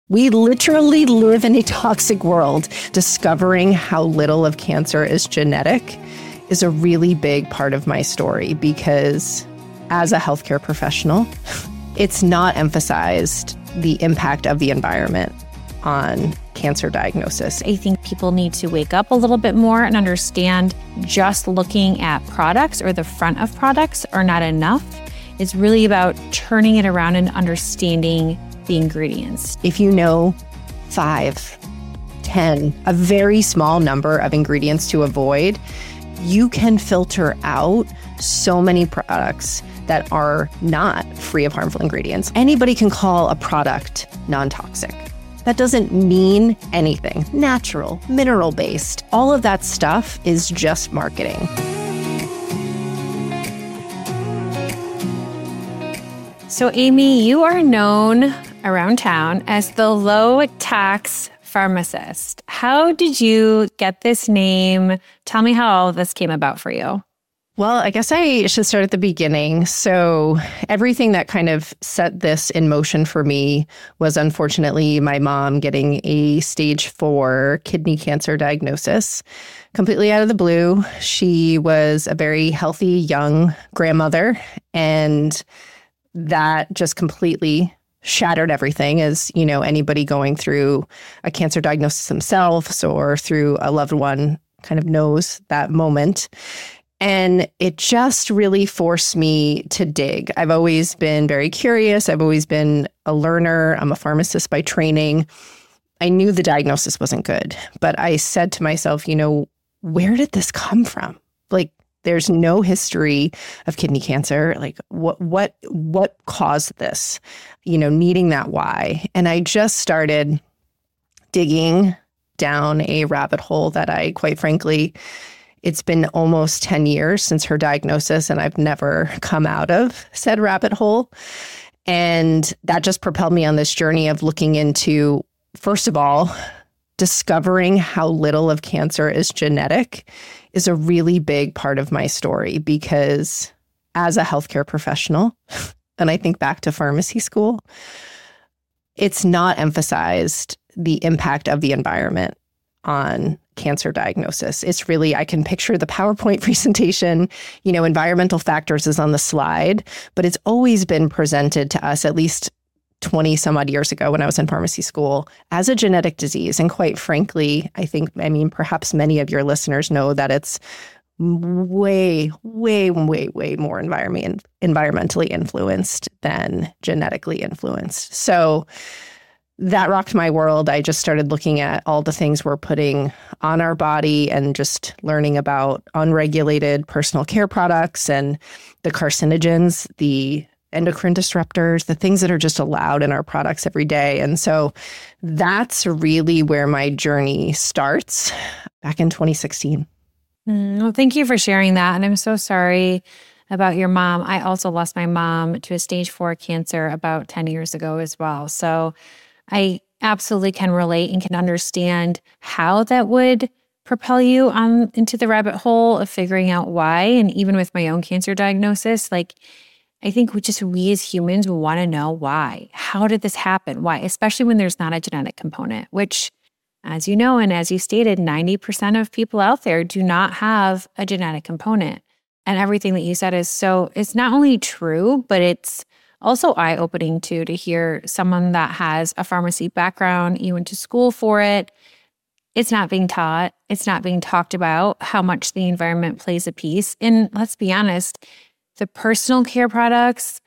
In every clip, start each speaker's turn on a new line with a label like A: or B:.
A: We literally live in a toxic world. Discovering how little of cancer is genetic is a really big part of my story because as a healthcare professional, it's not emphasized the impact of the environment on cancer diagnosis.
B: I think people need to wake up a little bit more and understand just looking at products or the front of products are not enough. It's really about turning it around and understanding the ingredients.
A: If you know 5, 10, a very small number of ingredients to avoid, you can filter out so many products that are not free of harmful ingredients. Anybody can call a product non-toxic. That doesn't mean anything. Natural, mineral-based, all of that stuff is just marketing.
B: So Amy, you are known around town as the low-tax pharmacist. How did you get this name? Tell me how all of this came about for you.
A: Well, I guess I should start at the beginning. So everything that kind of set this in motion for me was unfortunately my mom getting a stage 4 kidney cancer diagnosis completely out of the blue. She was a very healthy young grandmother, and that just completely shattered everything, as you know, anybody going through a cancer diagnosis themselves or through a loved one kind of knows that moment. And it just really forced me to dig. I've always been very curious. I've always been a learner. I'm a pharmacist by training. I knew the diagnosis wasn't good, but I said to myself, where did this come from? Like, there's no history of kidney cancer. Like, what caused this? Needing that why. And I just started digging down a rabbit hole that I, quite frankly, it's been almost 10 years since her diagnosis, and I've never come out of said rabbit hole. And that just propelled me on this journey of looking into, first of all, discovering how little of cancer is genetic is a really big part of my story because as a healthcare professional, and I think back to pharmacy school, it's not emphasized the impact of the environment on cancer diagnosis. It's really, I can picture the PowerPoint presentation, environmental factors is on the slide, but it's always been presented to us, at least 20 some odd years ago when I was in pharmacy school, as a genetic disease. And quite frankly, perhaps many of your listeners know that it's way, way, way, way more environmentally influenced than genetically influenced. So that rocked my world. I just started looking at all the things we're putting on our body and just learning about unregulated personal care products and the carcinogens, the endocrine disruptors, the things that are just allowed in our products every day. And so that's really where my journey starts back in 2016.
B: Well, thank you for sharing that. And I'm so sorry about your mom. I also lost my mom to a stage 4 cancer about 10 years ago as well. So I absolutely can relate and can understand how that would propel you into the rabbit hole of figuring out why. And even with my own cancer diagnosis, I think we as humans want to know why. How did this happen? Why? Especially when there's not a genetic component, which, as you know, and as you stated, 90% of people out there do not have a genetic component. And everything that you said it's not only true, but it's also eye-opening too, to hear someone that has a pharmacy background, you went to school for it. It's not being taught. It's not being talked about how much the environment plays a piece. And let's be honest, the personal care products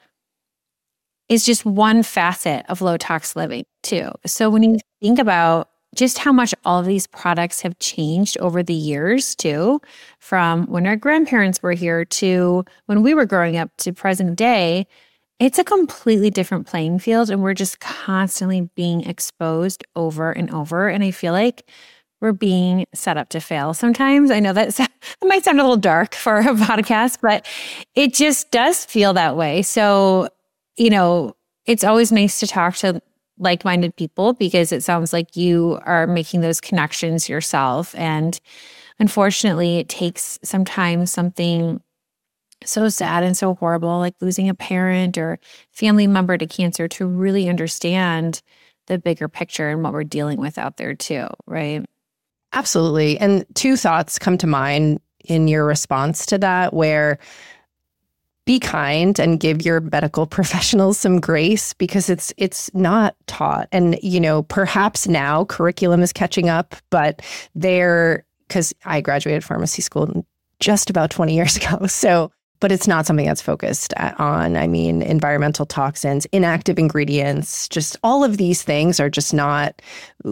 B: is just one facet of low tox living too. So when you think about just how much all of these products have changed over the years too, from when our grandparents were here to when we were growing up to present day, it's a completely different playing field, and we're just constantly being exposed over and over. And I feel like we're being set up to fail sometimes. I know that might sound a little dark for a podcast, but it just does feel that way. So, it's always nice to talk to like-minded people because it sounds like you are making those connections yourself. And unfortunately, it takes sometimes something so sad and so horrible, like losing a parent or family member to cancer, to really understand the bigger picture and what we're dealing with out there too, right?
A: Absolutely. And two thoughts come to mind in your response to that, where be kind and give your medical professionals some grace, because it's not taught. And, perhaps now curriculum is catching up, but because I graduated pharmacy school just about 20 years ago. But it's not something that's focused on. I mean, environmental toxins, inactive ingredients, just all of these things are just not,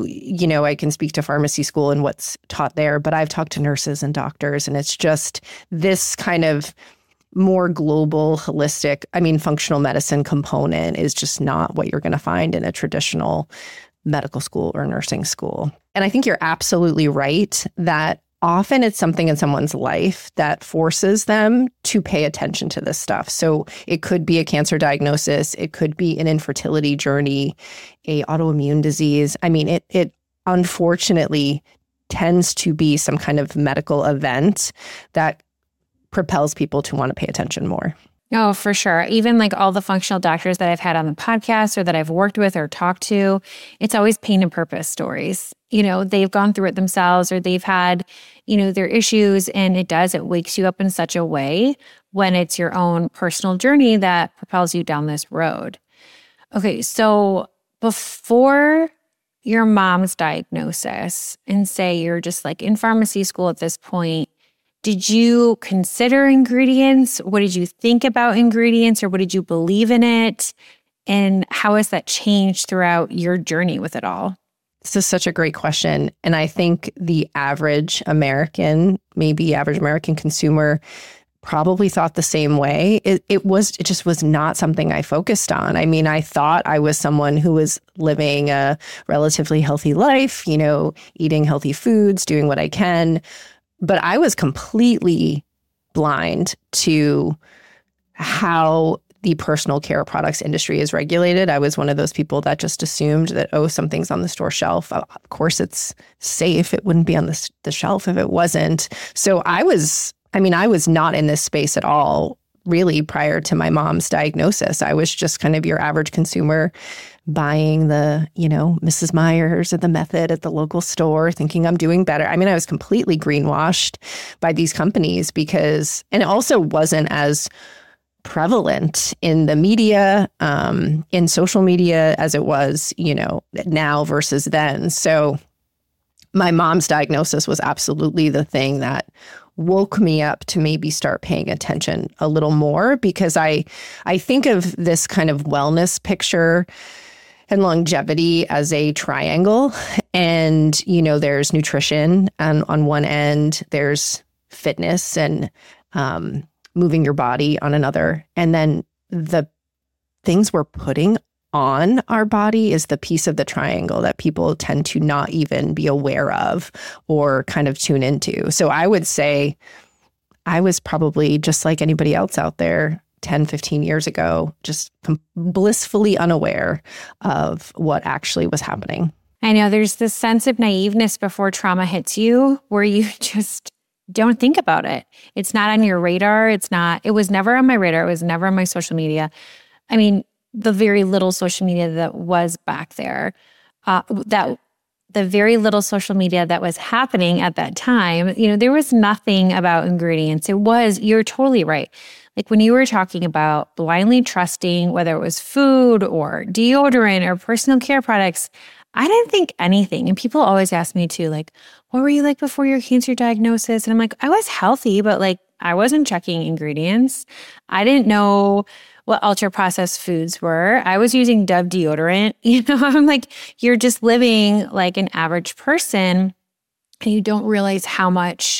A: I can speak to pharmacy school and what's taught there, but I've talked to nurses and doctors, and it's just this kind of more global, holistic, functional medicine component is just not what you're going to find in a traditional medical school or nursing school. And I think you're absolutely right that often it's something in someone's life that forces them to pay attention to this stuff. So it could be a cancer diagnosis. It could be an infertility journey, a autoimmune disease. It unfortunately tends to be some kind of medical event that propels people to want to pay attention more.
B: Oh, for sure. Even like all the functional doctors that I've had on the podcast or that I've worked with or talked to, it's always pain and purpose stories. They've gone through it themselves, or they've had, their issues, and it wakes you up in such a way when it's your own personal journey that propels you down this road. Okay, so before your mom's diagnosis, and say you're just like in pharmacy school at this point, did you consider ingredients? What did you think about ingredients, or what did you believe in it? And how has that changed throughout your journey with it all?
A: This is such a great question. And I think the average American, maybe average American consumer, probably thought the same way. It just was not something I focused on. I thought I was someone who was living a relatively healthy life, eating healthy foods, doing what I can. But I was completely blind to how the personal care products industry is regulated. I was one of those people that just assumed that, something's on the store shelf. Of course, it's safe. It wouldn't be on the shelf if it wasn't. So I was not in this space at all, really, prior to my mom's diagnosis. I was just kind of your average consumer buying the, Mrs. Myers or the Method at the local store, thinking I'm doing better. I was completely greenwashed by these companies and it also wasn't as prevalent in the media, in social media as it was, now versus then. So my mom's diagnosis was absolutely the thing that woke me up to maybe start paying attention a little more, because I think of this kind of wellness picture and longevity as a triangle. And, there's nutrition, and on one end, there's fitness and moving your body on another. And then the things we're putting on our body is the piece of the triangle that people tend to not even be aware of or kind of tune into. So I would say I was probably just like anybody else out there 10, 15 years ago, just blissfully unaware of what actually was happening.
B: I know there's this sense of naiveness before trauma hits you where you just don't think about it. It's not on your radar. It was never on my radar. It was never on my social media. The very little social media that was back there, the very little social media that was happening at that time, there was nothing about ingredients. You're totally right. Like when you were talking about blindly trusting, whether it was food or deodorant or personal care products, I didn't think anything. And people always ask me too, like, what were you like before your cancer diagnosis? And I'm like, I was healthy, but like, I wasn't checking ingredients. I didn't know what ultra processed foods were. I was using Dove deodorant. I'm like, you're just living like an average person, and you don't realize how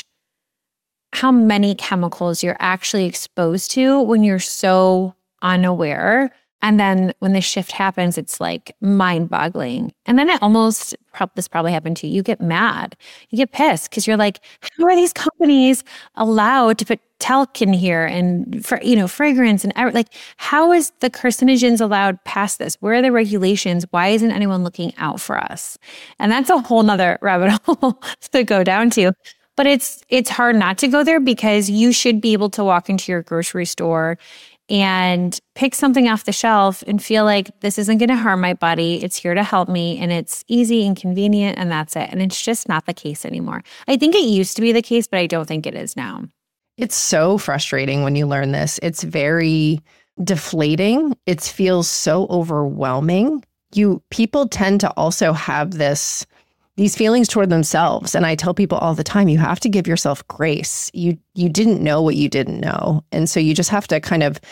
B: many chemicals you're actually exposed to when you're so unaware. And then when the shift happens, it's like mind-boggling. And then this probably happened to you. You get mad. You get pissed because you're like, how are these companies allowed to put talc in here and fragrance and like, how is the carcinogens allowed past this? Where are the regulations? Why isn't anyone looking out for us? And that's a whole nother rabbit hole to go down to. But it's hard not to go there, because you should be able to walk into your grocery store and pick something off the shelf and feel like this isn't going to harm my body. It's here to help me and it's easy and convenient and that's it. And it's just not the case anymore. I think it used to be the case, but I don't think it is now.
A: It's so frustrating when you learn this. It's very deflating. It feels so overwhelming. People tend to also have these feelings toward themselves. And I tell people all the time, you have to give yourself grace. You didn't know what you didn't know. And so you just have to kind of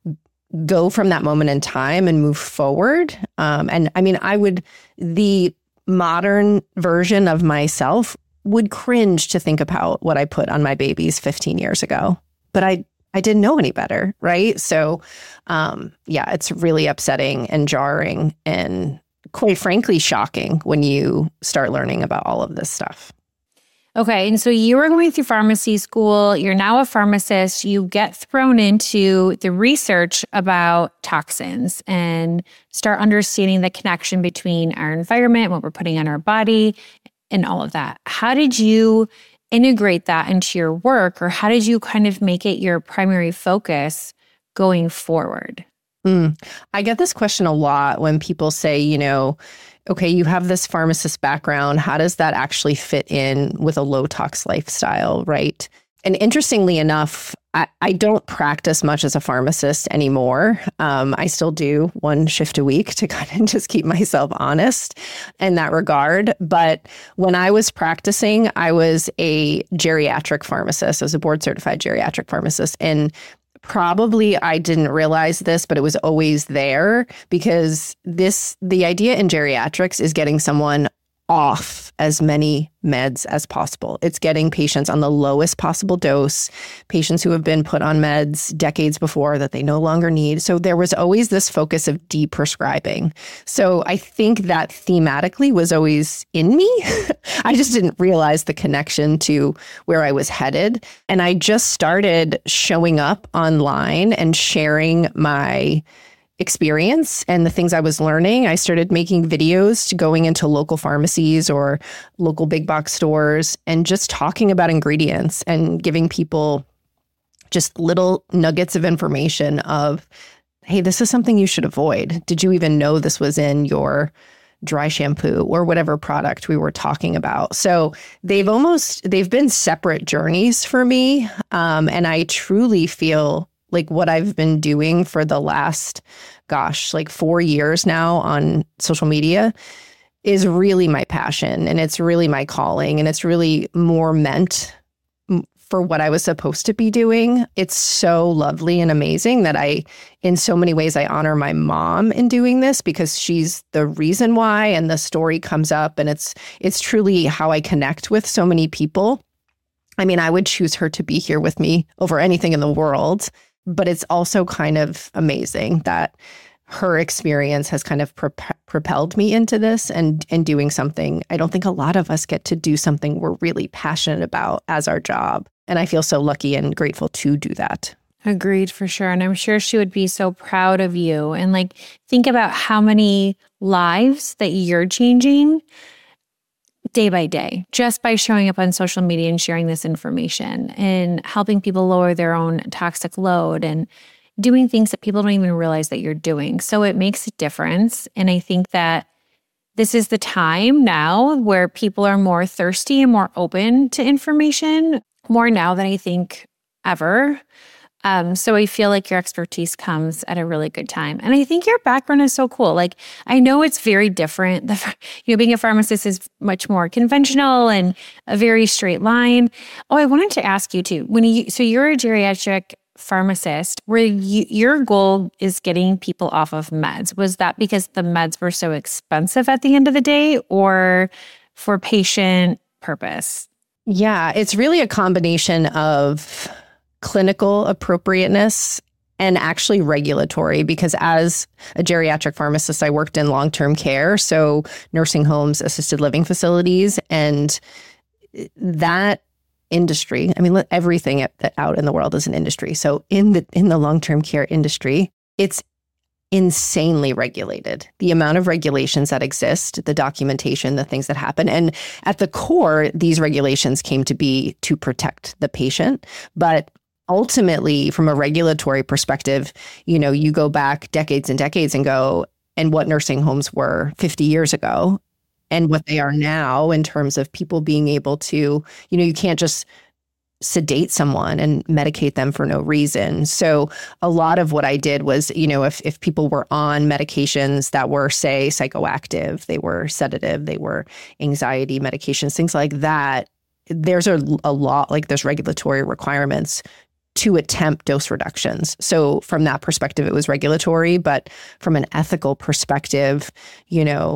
A: go from that moment in time and move forward. And I mean, the modern version of myself would cringe to think about what I put on my babies 15 years ago. But I didn't know any better, right? So yeah, it's really upsetting and jarring and quite frankly, shocking when you start learning about all of this stuff.
B: Okay. And so you were going through pharmacy school. You're now a pharmacist. You get thrown into the research about toxins and start understanding the connection between our environment, what we're putting on our body, and all of that. How did you integrate that into your work, or how did you kind of make it your primary focus going forward?
A: I get this question a lot when people say, okay, you have this pharmacist background. How does that actually fit in with a low tox lifestyle, right? And interestingly enough, I don't practice much as a pharmacist anymore. I still do one shift a week to kind of just keep myself honest in that regard. But when I was practicing, I was a geriatric pharmacist. I was a board certified geriatric pharmacist. And probably I didn't realize this, but it was always there because the idea in geriatrics is getting someone off as many meds as possible. It's getting patients on the lowest possible dose, patients who have been put on meds decades before that they no longer need. So there was always this focus of deprescribing. So I think that thematically was always in me. I just didn't realize the connection to where I was headed. And I just started showing up online and sharing my experience and the things I was learning. I started making videos to going into local pharmacies or local big box stores and just talking about ingredients and giving people just little nuggets of information of, hey, this is something you should avoid. Did you even know this was in your dry shampoo or whatever product we were talking about? So they've been separate journeys for me. And I truly feel like what I've been doing for the last, 4 years now on social media is really my passion and it's really my calling and it's really more meant for what I was supposed to be doing. It's so lovely and amazing that in so many ways, I honor my mom in doing this because she's the reason why and the story comes up and it's truly how I connect with so many people. I mean, I would choose her to be here with me over anything in the world. But it's also kind of amazing that her experience has kind of propelled me into this and doing something. I don't think a lot of us get to do something we're really passionate about as our job. And I feel so lucky and grateful to do that.
B: Agreed, for sure. And I'm sure she would be so proud of you. And think about how many lives that you're changing day by day, just by showing up on social media and sharing this information and helping people lower their own toxic load and doing things that people don't even realize that you're doing. So it makes a difference. And I think that this is the time now where people are more thirsty and more open to information, more now than I think ever. So I feel like your expertise comes at a really good time. And I think your background is so cool. I know it's very different. Being a pharmacist is much more conventional and a very straight line. Oh, I wanted to ask you too, so you're a geriatric pharmacist where your goal is getting people off of meds. Was that because the meds were so expensive at the end of the day or for patient purpose?
A: Yeah, it's really a combination of clinical appropriateness and actually regulatory, because as a geriatric pharmacist, I worked in long-term care, so nursing homes, assisted living facilities, and that industry, everything out in the world is an industry. So in the long-term care industry, it's insanely regulated. The amount of regulations that exist, the documentation, the things that happen. And at the core, these regulations came to be to protect the patient. But ultimately, from a regulatory perspective, you go back decades and decades and go, and what nursing homes were 50 years ago and what they are now in terms of people being able to, you can't just sedate someone and medicate them for no reason. So a lot of what I did was, if people were on medications that were, say, psychoactive, they were sedative, they were anxiety medications, things like that, there's a lot, like there's regulatory requirements to attempt dose reductions. So from that perspective, it was regulatory, but from an ethical perspective, a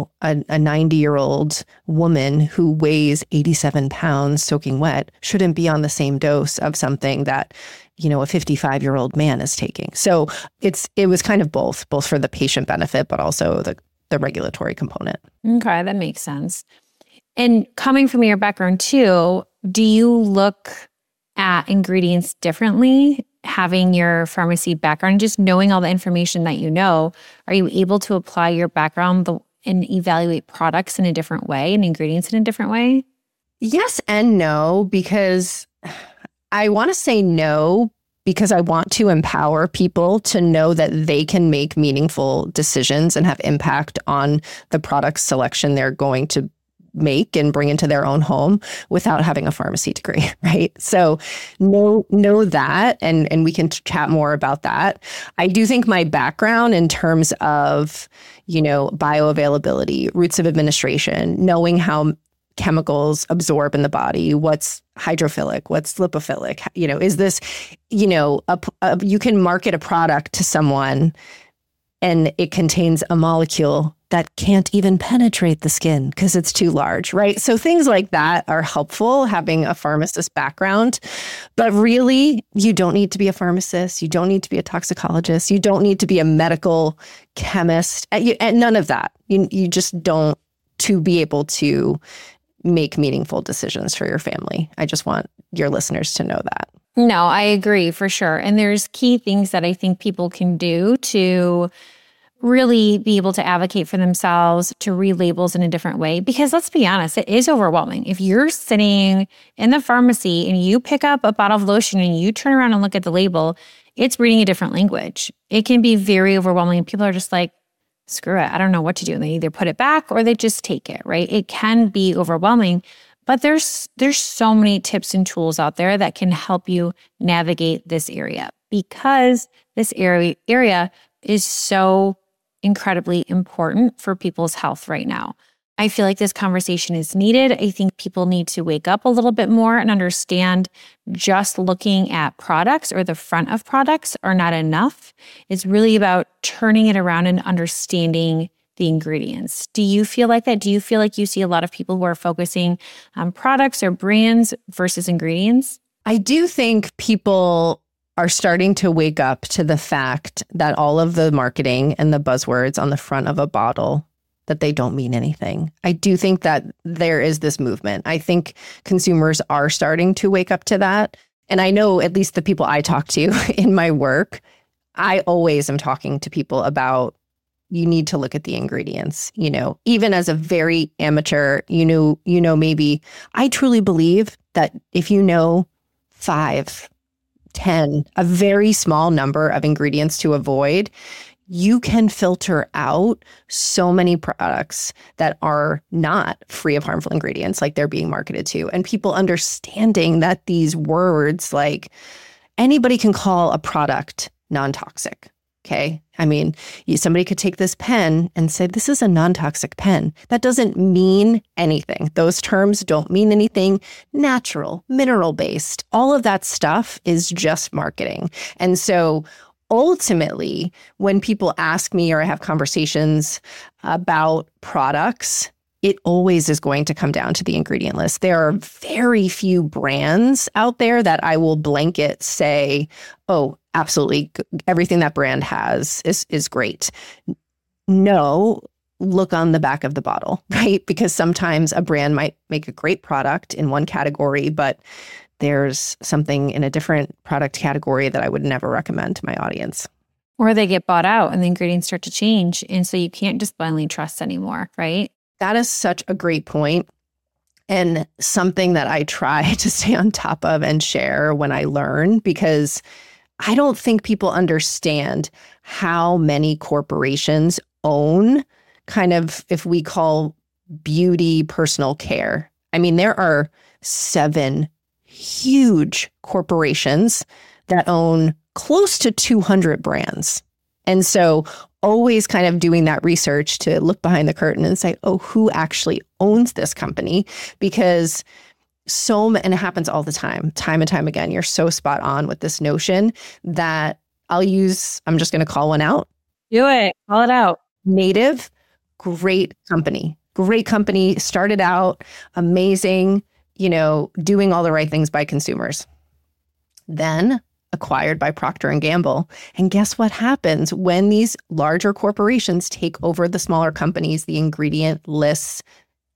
A: 90-year-old woman who weighs 87 pounds soaking wet shouldn't be on the same dose of something that, a 55-year-old man is taking. So it was kind of both for the patient benefit, but also the regulatory component.
B: Okay, that makes sense. And coming from your background too, do you look at ingredients differently, having your pharmacy background, just knowing all the information that you know? Are you able to apply your background and evaluate products in a different way and ingredients in a different way?
A: Yes and no, because I want to say no, because I want to empower people to know that they can make meaningful decisions and have impact on the product selection they're going to make and bring into their own home without having a pharmacy degree, right? So know that, and we can chat more about that. I do think my background in terms of, bioavailability, routes of administration, knowing how chemicals absorb in the body, what's hydrophilic, what's lipophilic, is this, you can market a product to someone and it contains a molecule that can't even penetrate the skin because it's too large, right? So things like that are helpful, having a pharmacist background. But really, you don't need to be a pharmacist. You don't need to be a toxicologist. You don't need to be a medical chemist. And none of that. You just don't, to be able to make meaningful decisions for your family. I just want your listeners to know that.
B: No, I agree for sure. And there's key things that I think people can do to really be able to advocate for themselves, to read labels in a different way. Because let's be honest, it is overwhelming. If you're sitting in the pharmacy and you pick up a bottle of lotion and you turn around and look at the label, it's reading a different language. It can be very overwhelming. People are just like, screw it, I don't know what to do. And they either put it back or they just take it, right? It can be overwhelming. But there's so many tips and tools out there that can help you navigate this area, because this area is so incredibly important for people's health right now. I feel like this conversation is needed. I think people need to wake up a little bit more and understand just looking at products or the front of products are not enough. It's really about turning it around and understanding the ingredients. Do you feel like that? Do you feel like you see a lot of people who are focusing on products or brands versus ingredients?
A: I do think people are starting to wake up to the fact that all of the marketing and the buzzwords on the front of a bottle, that they don't mean anything. I do think that there is this movement. I think consumers are starting to wake up to that. And I know at least the people I talk to in my work, I always am talking to people about, you need to look at the ingredients, even as a very amateur, maybe I truly believe that if 5, 10, a very small number of ingredients to avoid, you can filter out so many products that are not free of harmful ingredients like they're being marketed to. And people understanding that these words, like anybody can call a product non-toxic. Okay. I mean, somebody could take this pen and say, this is a non-toxic pen. That doesn't mean anything. Those terms don't mean anything. Natural, mineral-based, all of that stuff is just marketing. And so ultimately, when people ask me or I have conversations about products, it always is going to come down to the ingredient list. There are very few brands out there that I will blanket say, oh, absolutely, everything that brand has is great. No, look on the back of the bottle, right? Because sometimes a brand might make a great product in one category, but there's something in a different product category that I would never recommend to my audience.
B: Or they get bought out and the ingredients start to change. And so you can't just blindly trust anymore, right?
A: That is such a great point. And something that I try to stay on top of and share when I learn, because I don't think people understand how many corporations own kind of, if we call beauty personal care. I mean, there are 7 huge corporations that own close to 200 brands. And so always kind of doing that research to look behind the curtain and say, oh, who actually owns this company? Because and it happens all the time and time again. You're so spot on with this notion that I'm just going to call one out.
B: Do it. Call it out.
A: Native, great company, started out amazing, doing all the right things by consumers. Then acquired by Procter & Gamble. And guess what happens when these larger corporations take over the smaller companies? The ingredient lists,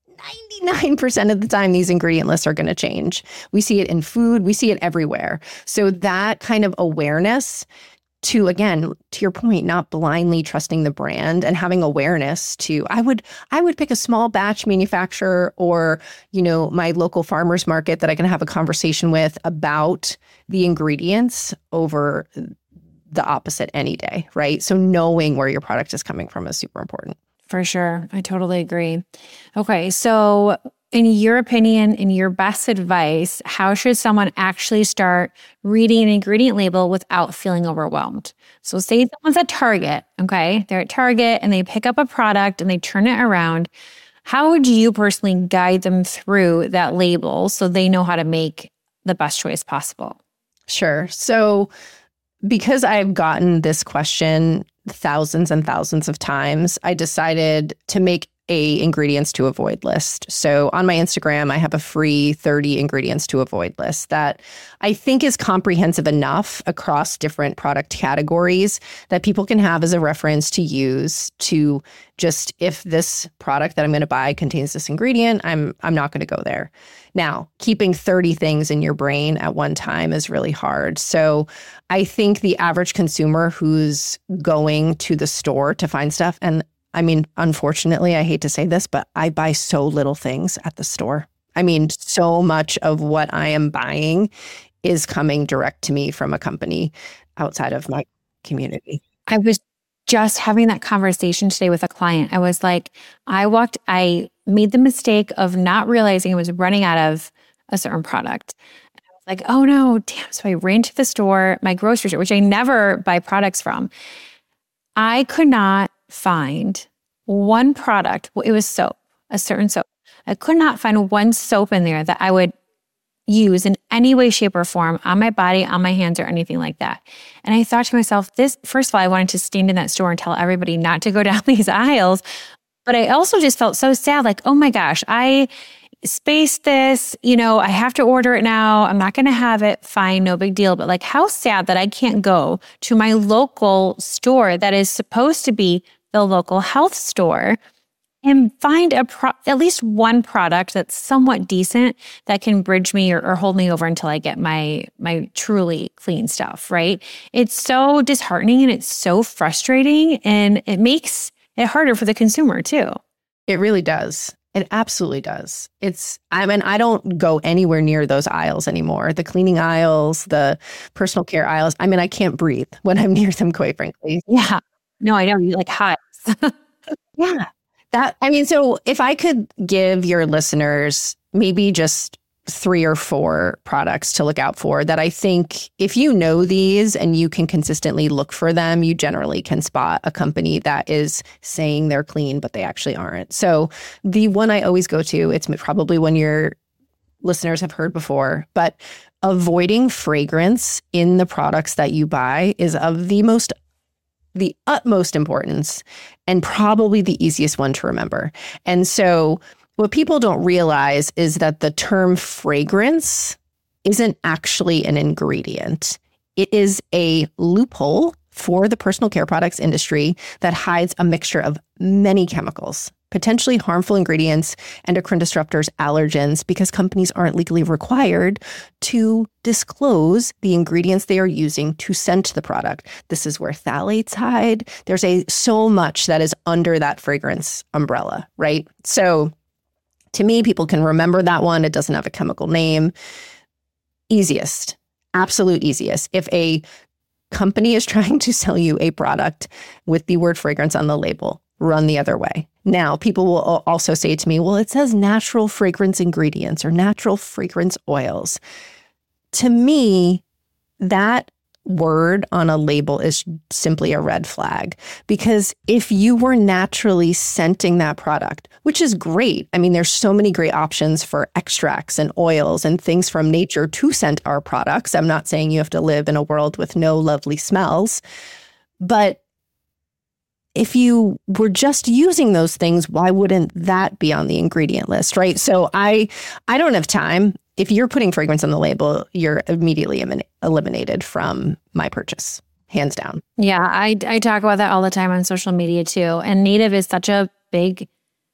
A: 99% of the time, these ingredient lists are going to change. We see it in food. We see it everywhere. So that kind of awareness to, again, to your point, not blindly trusting the brand and having awareness to, I would pick a small batch manufacturer or, my local farmer's market that I can have a conversation with about the ingredients over the opposite any day, right? So knowing where your product is coming from is super important.
B: For sure. I totally agree. Okay. So in your opinion, in your best advice, how should someone actually start reading an ingredient label without feeling overwhelmed? So say someone's at Target, okay? They're at Target and they pick up a product and they turn it around. How would you personally guide them through that label so they know how to make the best choice possible?
A: Sure. So because I've gotten this question thousands and thousands of times, I decided to make a ingredients to avoid list. So on my Instagram, I have a free 30 ingredients to avoid list that I think is comprehensive enough across different product categories that people can have as a reference to use to just, if this product that I'm going to buy contains this ingredient, I'm not going to go there. Now, keeping 30 things in your brain at one time is really hard. So I think the average consumer who's going to the store to find stuff, and I mean, unfortunately, I hate to say this, but I buy so little things at the store. I mean, so much of what I am buying is coming direct to me from a company outside of my community.
B: I was just having that conversation today with a client. I was like, I made the mistake of not realizing I was running out of a certain product. And I was like, oh no, damn. So I ran to the store, my grocery store, which I never buy products from. I could not find one product. Well, it was soap, a certain soap. I could not find one soap in there that I would use in any way, shape, or form on my body, on my hands, or anything like that. And I thought to myself, first of all, I wanted to stand in that store and tell everybody not to go down these aisles. But I also just felt so sad, like, oh my gosh, I spaced this, I have to order it now. I'm not going to have it. Fine, no big deal. But like, how sad that I can't go to my local store that is supposed to be the local health store and find at least one product that's somewhat decent that can bridge me or hold me over until I get my truly clean stuff, right? It's so disheartening and it's so frustrating, and it makes it harder for the consumer too.
A: It really does. It absolutely does. I don't go anywhere near those aisles anymore. The cleaning aisles, the personal care aisles. I mean, I can't breathe when I'm near them, quite frankly.
B: Yeah. No, I don't. You like hives.
A: Yeah. So if I could give your listeners maybe just 3 or 4 products to look out for that I think if you know these and you can consistently look for them, you generally can spot a company that is saying they're clean, but they actually aren't. So the one I always go to, it's probably one your listeners have heard before, but avoiding fragrance in the products that you buy is of the utmost importance and probably the easiest one to remember. And so what people don't realize is that the term fragrance isn't actually an ingredient. It is a loophole for the personal care products industry that hides a mixture of many chemicals, potentially harmful ingredients, endocrine disruptors, allergens, because companies aren't legally required to disclose the ingredients they are using to scent the product. This is where phthalates hide. There's so much that is under that fragrance umbrella, right? So To me, people can remember that one. It doesn't have a chemical name. Easiest, absolute easiest. If a company is trying to sell you a product with the word fragrance on the label, run the other way. Now, people will also say to me, well, it says natural fragrance ingredients or natural fragrance oils. To me, that word on a label is simply a red flag, because if you were naturally scenting that product, which is great. I mean, there's so many great options for extracts and oils and things from nature to scent our products. I'm not saying you have to live in a world with no lovely smells, but if you were just using those things, why wouldn't that be on the ingredient list, right? So I don't have time. If you're putting fragrance on the label, you're immediately eliminated from my purchase, hands down.
B: Yeah, I talk about that all the time on social media too. And Native is such a big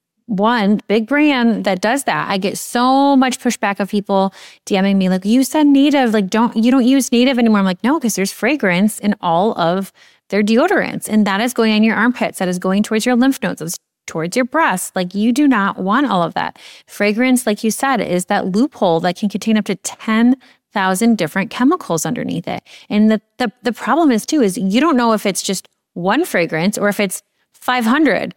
B: brand that does that. I get so much pushback of people DMing me like, you said Native, like you don't use Native anymore. I'm like, no, because there's fragrance in all of their deodorants. And that is going on your armpits. That is going towards your lymph nodes. That's towards your breasts. Like, you do not want all of that. Fragrance, like you said, is that loophole that can contain up to 10,000 different chemicals underneath it. And the problem is too, is you don't know if it's just one fragrance or if it's 500,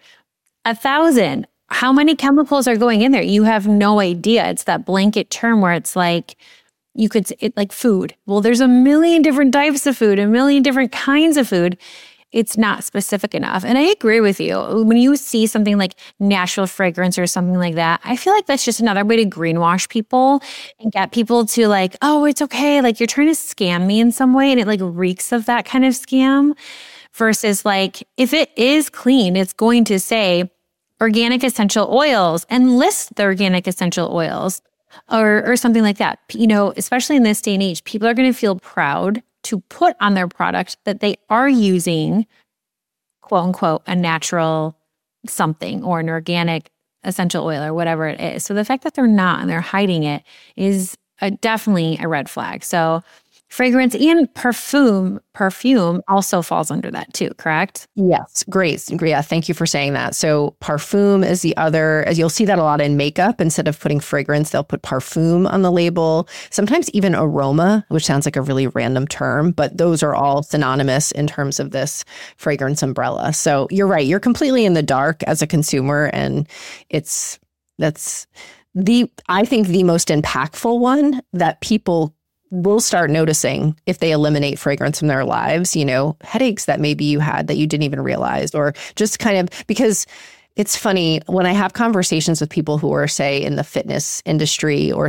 B: 1,000. How many chemicals are going in there? You have no idea. It's that blanket term where it's like, like food. Well, there's a million different types of food, a million different kinds of food. It's not specific enough. And I agree with you. When you see something like natural fragrance or something like that, I feel like that's just another way to greenwash people and get people to like, oh, it's okay. Like, you're trying to scam me in some way. And it like reeks of that kind of scam versus like, if it is clean, it's going to say organic essential oils and list the organic essential oils or something like that. You know, especially in this day and age, people are going to feel proud to put on their product that they are using, quote unquote, a natural something or an organic essential oil or whatever it is. So the fact that they're not and they're hiding it is definitely a red flag. So fragrance and perfume also falls under that too, correct?
A: Yes, great. Yeah, thank you for saying that. So parfum is the other, as you'll see that a lot in makeup. Instead of putting fragrance, they'll put parfum on the label. Sometimes even aroma, which sounds like a really random term, but those are all synonymous in terms of this fragrance umbrella. So you're right. You're completely in the dark as a consumer, and I think the most impactful one that people will start noticing if they eliminate fragrance from their lives, you know, headaches that maybe you had that you didn't even realize, or just kind of, because it's funny when I have conversations with people who are, say, in the fitness industry or,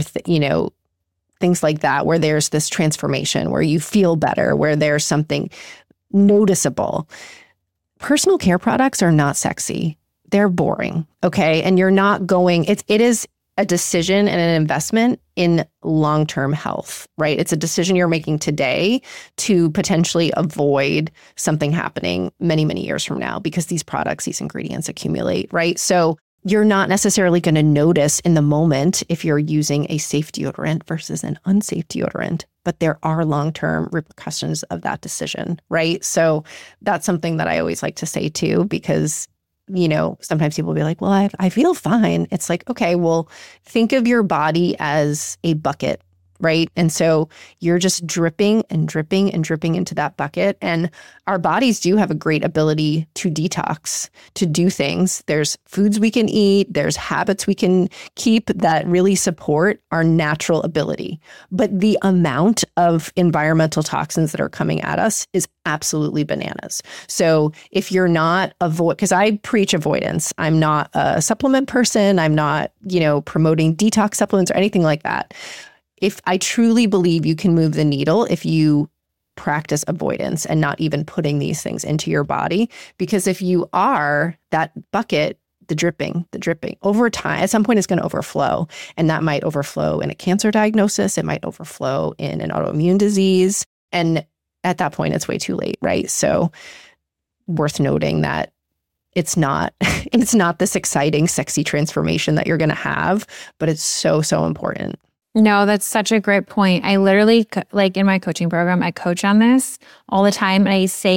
A: things like that, where there's this transformation, where you feel better, where there's something noticeable. Personal care products are not sexy. They're boring. Okay. And you're not going, it is a decision and an investment in long-term health, right? It's a decision you're making today to potentially avoid something happening many, many years from now, because these products, these ingredients accumulate, right? So you're not necessarily going to notice in the moment if you're using a safe deodorant versus an unsafe deodorant, but there are long-term repercussions of that decision, right? So that's something that I always like to say too, because you know, sometimes people will be like, well, I feel fine. It's like, okay, well, think of your body as a bucket, right? And so you're just dripping and dripping and dripping into that bucket. And our bodies do have a great ability to detox, to do things. There's foods we can eat. There's habits we can keep that really support our natural ability. But the amount of environmental toxins that are coming at us is absolutely bananas. So if you're not because I preach avoidance. I'm not a supplement person. I'm not, promoting detox supplements or anything like that. If I truly believe you can move the needle if you practice avoidance and not even putting these things into your body, because if you are that bucket, the dripping over time, at some point it's going to overflow, and that might overflow in a cancer diagnosis. It might overflow in an autoimmune disease. And at that point, it's way too late, right? So worth noting that it's not this exciting, sexy transformation that you're going to have, but it's so, so important.
B: No, that's such a great point. I literally, like in my coaching program, I coach on this all the time. And I say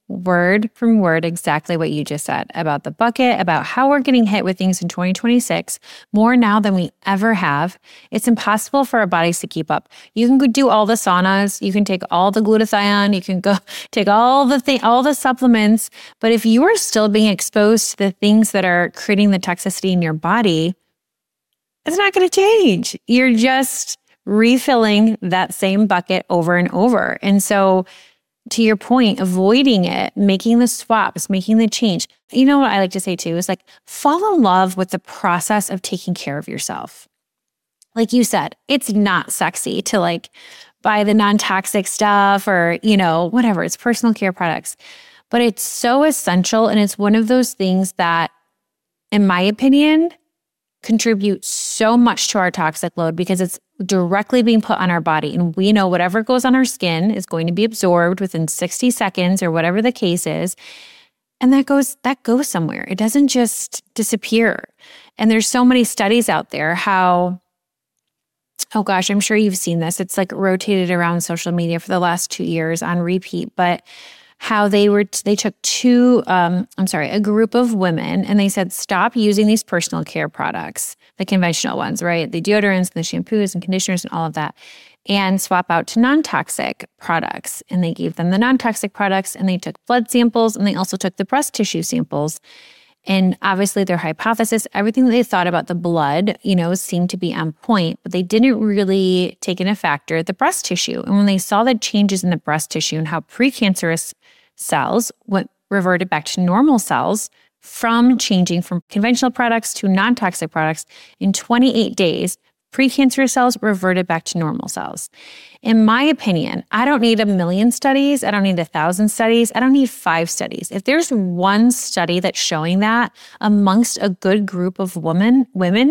B: word from word exactly what you just said about the bucket, about how we're getting hit with things in 2026 more now than we ever have. It's impossible for our bodies to keep up. You can go do all the saunas, you can take all the glutathione, you can go take all the supplements, but if you are still being exposed to the things that are creating the toxicity in your body, it's not going to change. You're just refilling that same bucket over and over. And so to your point, avoiding it, making the swaps, making the change. You know what I like to say too is like, fall in love with the process of taking care of yourself. Like you said, it's not sexy to like buy the non-toxic stuff or, whatever, it's personal care products, but it's so essential. And it's one of those things that, in my opinion, contribute so much to our toxic load because it's directly being put on our body. And we know whatever goes on our skin is going to be absorbed within 60 seconds or whatever the case is. And that goes somewhere. It doesn't just disappear. And there's so many studies out there how, oh gosh, I'm sure you've seen this. It's like rotated around social media for the last 2 years on repeat, but how they took a group of women and they said, stop using these personal care products, the conventional ones, right? The deodorants and the shampoos and conditioners and all of that, and swap out to non-toxic products. And they gave them the non-toxic products and they took blood samples and they also took the breast tissue samples. And obviously their hypothesis, everything that they thought about the blood, seemed to be on point, but they didn't really take into factor the breast tissue. And when they saw the changes in the breast tissue and how precancerous cells reverted back to normal cells from changing from conventional products to non-toxic products in 28 days, precancerous cells reverted back to normal cells. In my opinion, I don't need 1 million studies. I don't need 1,000 studies. I don't need 5 studies. If there's one study that's showing that amongst a good group of women,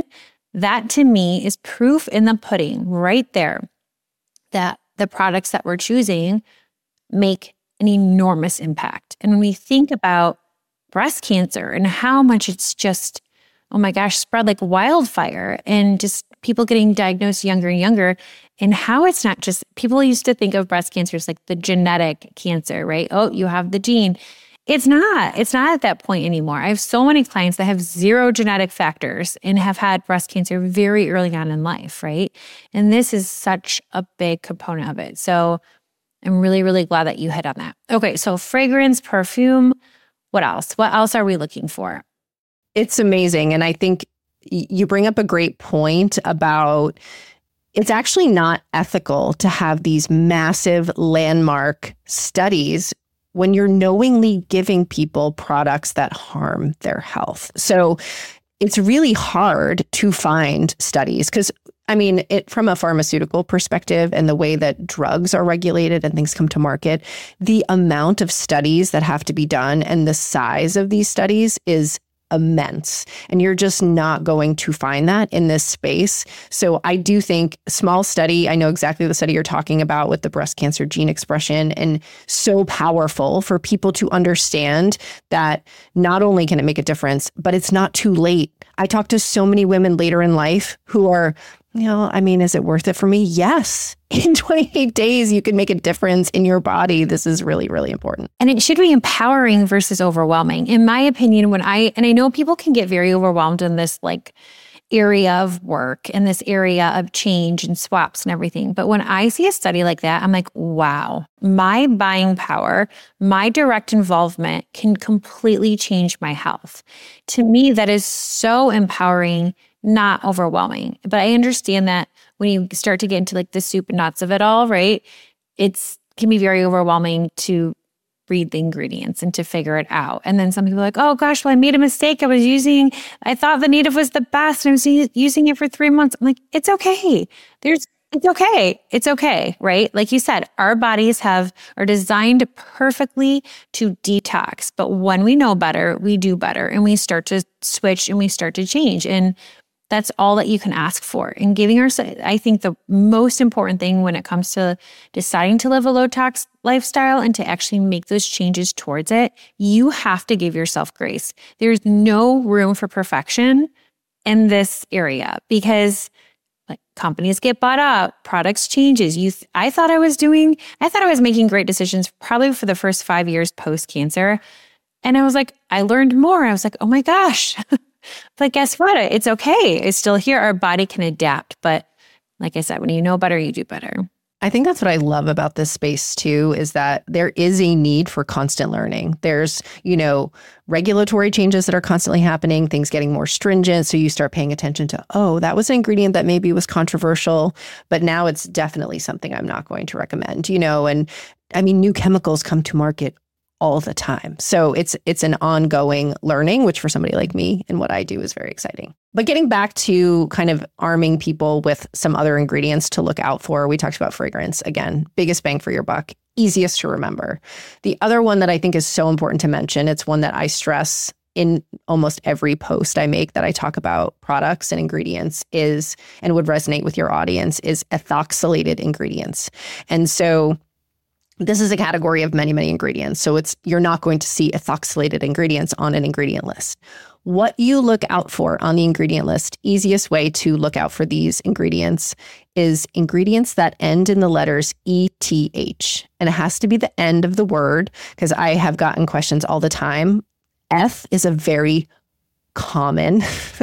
B: that to me is proof in the pudding right there that the products that we're choosing make an enormous impact. And when we think about breast cancer and how much it's just, oh my gosh, spread like wildfire and just people getting diagnosed younger and younger, and how it's not just, people used to think of breast cancer as like the genetic cancer, right? Oh, you have the gene. It's not at that point anymore. I have so many clients that have 0 genetic factors and have had breast cancer very early on in life, right? And this is such a big component of it. So I'm really, really glad that you hit on that. Okay, so fragrance, perfume, what else? What else are we looking for?
A: It's amazing. And I think you bring up a great point about it's actually not ethical to have these massive landmark studies when you're knowingly giving people products that harm their health. So it's really hard to find studies because from a pharmaceutical perspective and the way that drugs are regulated and things come to market, the amount of studies that have to be done and the size of these studies is immense. And you're just not going to find that in this space. So I do think small study, I know exactly the study you're talking about with the breast cancer gene expression, and so powerful for people to understand that not only can it make a difference, but it's not too late. I talk to so many women later in life who are, is it worth it for me? Yes. In 28 days, you can make a difference in your body. This is really, really important.
B: And it should be empowering versus overwhelming. In my opinion, I know people can get very overwhelmed in this area of work and this area of change and swaps and everything. But when I see a study like that, I'm like, wow, my buying power, my direct involvement can completely change my health. To me, that is so empowering, not overwhelming. But I understand that when you start to get into the soup and nuts of it all, right? It can be very overwhelming to read the ingredients and to figure it out. And then some people are like, oh gosh, well, I made a mistake. I thought the native was the best and I was using it for 3 months. I'm like, it's okay. It's okay, right? Like you said, our bodies are designed perfectly to detox. But when we know better, we do better and we start to switch and we start to change. And that's all that you can ask for. And giving ourselves, I think the most important thing when it comes to deciding to live a low tox lifestyle and to actually make those changes towards it, you have to give yourself grace. There's no room for perfection in this area because like companies get bought out, products changes. I thought I was making great decisions probably for the first 5 years post-cancer. And I was like, I learned more. I was like, oh my gosh. But guess what? It's okay. It's still here. Our body can adapt. But like I said, when you know better, you do better.
A: I think that's what I love about this space too, is that there is a need for constant learning. There's, regulatory changes that are constantly happening, things getting more stringent. So you start paying attention to, oh, that was an ingredient that maybe was controversial, but now it's definitely something I'm not going to recommend, and I mean, new chemicals come to market all the time. So it's an ongoing learning, which for somebody like me and what I do is very exciting. But getting back to kind of arming people with some other ingredients to look out for, we talked about fragrance. Again, biggest bang for your buck, easiest to remember. The other one that I think is so important to mention, it's one that I stress in almost every post I make that I talk about products and ingredients is, and would resonate with your audience, is ethoxylated ingredients. And so this is a category of many, many ingredients. So you're not going to see ethoxylated ingredients on an ingredient list. What you look out for on the ingredient list, easiest way to look out for these ingredients is ingredients that end in the letters ETH. And it has to be the end of the word, because I have gotten questions all the time. Eth is a very common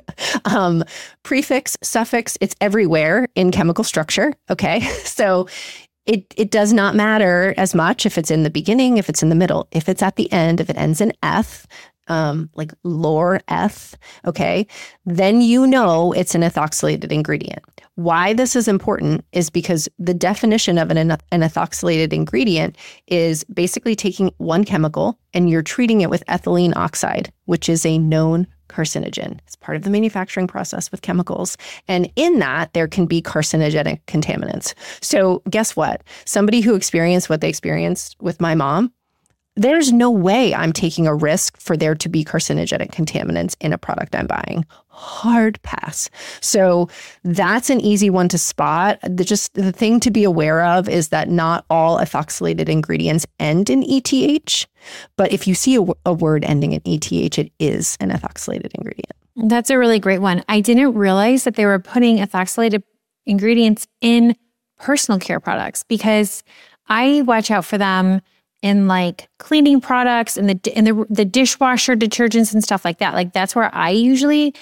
A: prefix, suffix. It's everywhere in chemical structure. Okay. So it does not matter as much if it's in the beginning, if it's in the middle, if it's at the end, if it ends in eth, like lore eth, okay, then it's an ethoxylated ingredient. Why this is important is because the definition of an ethoxylated ingredient is basically taking one chemical and you're treating it with ethylene oxide, which is a known carcinogen. It's part of the manufacturing process with chemicals. And in that, there can be carcinogenic contaminants. So guess what? Somebody who experienced what they experienced with my mom, there's no way I'm taking a risk for there to be carcinogenic contaminants in a product I'm buying. Hard pass. So that's an easy one to spot. The thing to be aware of is that not all ethoxylated ingredients end in ETH, but if you see a word ending in ETH, it is an ethoxylated ingredient.
B: That's a really great one. I didn't realize that they were putting ethoxylated ingredients in personal care products, because I watch out for them in like cleaning products and the dishwasher detergents and stuff like that. Like that's where I usually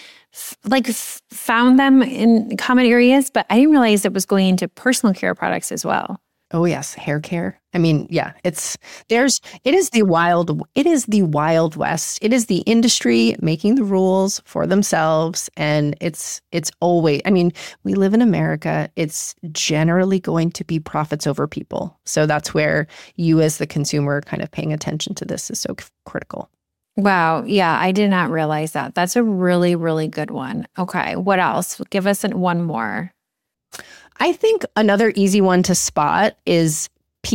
B: found them in common areas, but I didn't realize it was going into personal care products as well.
A: Oh yes, hair care. I mean, yeah, it is the wild west. It is the industry making the rules for themselves. And it's always, I mean, we live in America. It's generally going to be profits over people. So that's where you as the consumer kind of paying attention to this is so critical.
B: Wow. Yeah, I did not realize that. That's a really, really good one. Okay. What else? Give us one more.
A: I think another easy one to spot is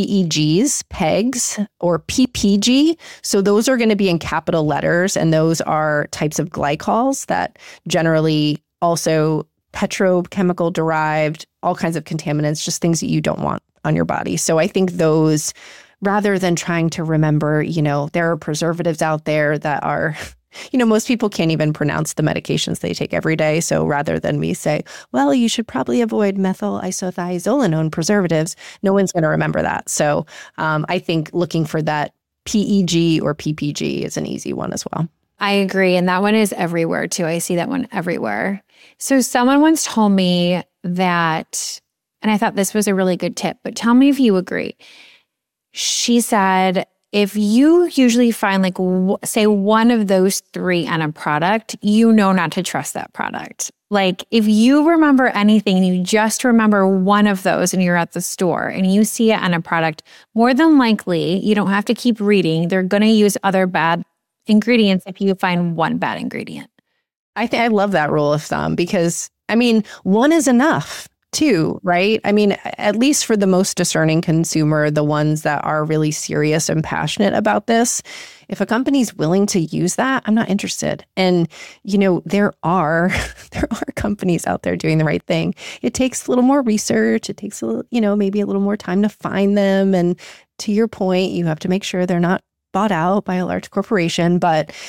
A: PEGs, or PPG. So those are going to be in capital letters, and those are types of glycols that generally also petrochemical derived, all kinds of contaminants, just things that you don't want on your body. So I think those, rather than trying to remember, there are preservatives out there that are most people can't even pronounce the medications they take every day. So rather than me say, well, you should probably avoid methyl isothiazolinone preservatives, no one's going to remember that. So I think looking for that PEG or PPG is an easy one as well.
B: I agree. And that one is everywhere too. I see that one everywhere. So someone once told me that, and I thought this was a really good tip, but tell me if you agree. She said, if you usually find say one of those three on a product, not to trust that product. Like if you remember anything and you just remember one of those and you're at the store and you see it on a product, more than likely, you don't have to keep reading. They're going to use other bad ingredients if you find one bad ingredient.
A: I love that rule of thumb because, I mean, one is enough. Too, right? I mean, at least for the most discerning consumer, the ones that are really serious and passionate about this, if a company's willing to use that, I'm not interested. And, there are companies out there doing the right thing. It takes a little more research. It takes a little, maybe a little more time to find them. And to your point, you have to make sure they're not bought out by a large corporation. But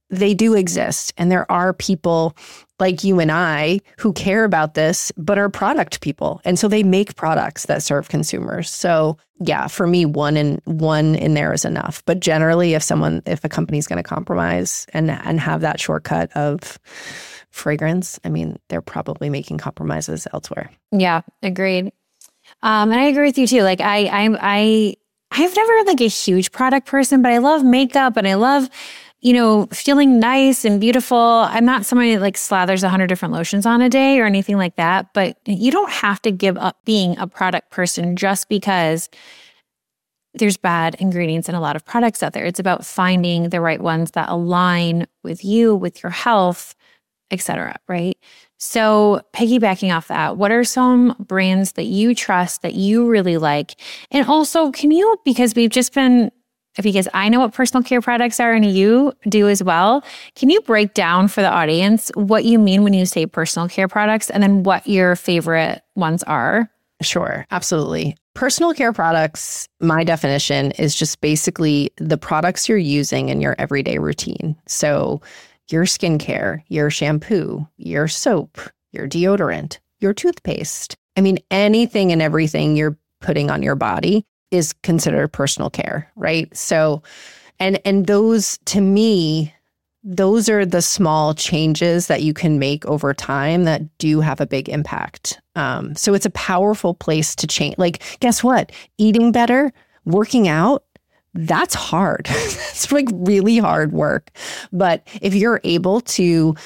A: they do exist. And there are people like you and I who care about this, but are product people. And so they make products that serve consumers. So yeah, for me, one in there is enough. But generally, if a company's going to compromise and have that shortcut of fragrance, I mean, they're probably making compromises elsewhere.
B: Yeah, agreed. And I agree with you too. Like I've never been like a huge product person, but I love makeup and I love, feeling nice and beautiful. I'm not somebody that like slathers 100 different lotions on a day or anything like that, but you don't have to give up being a product person just because there's bad ingredients in a lot of products out there. It's about finding the right ones that align with you, with your health, etc. Right? So piggybacking off that, what are some brands that you trust that you really like? And also, because I know what personal care products are and you do as well, can you break down for the audience what you mean when you say personal care products and then what your favorite ones are?
A: Sure, absolutely. Personal care products, my definition is just basically the products you're using in your everyday routine. So your skincare, your shampoo, your soap, your deodorant, your toothpaste. I mean, anything and everything you're putting on your body is considered personal care, right? So, and those, to me, those are the small changes that you can make over time that do have a big impact. So it's a powerful place to change. Like, guess what? Eating better, working out, that's hard. It's like really hard work. But if you're able to,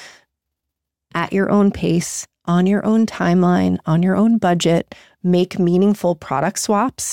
A: at your own pace, on your own timeline, on your own budget, make meaningful product swaps,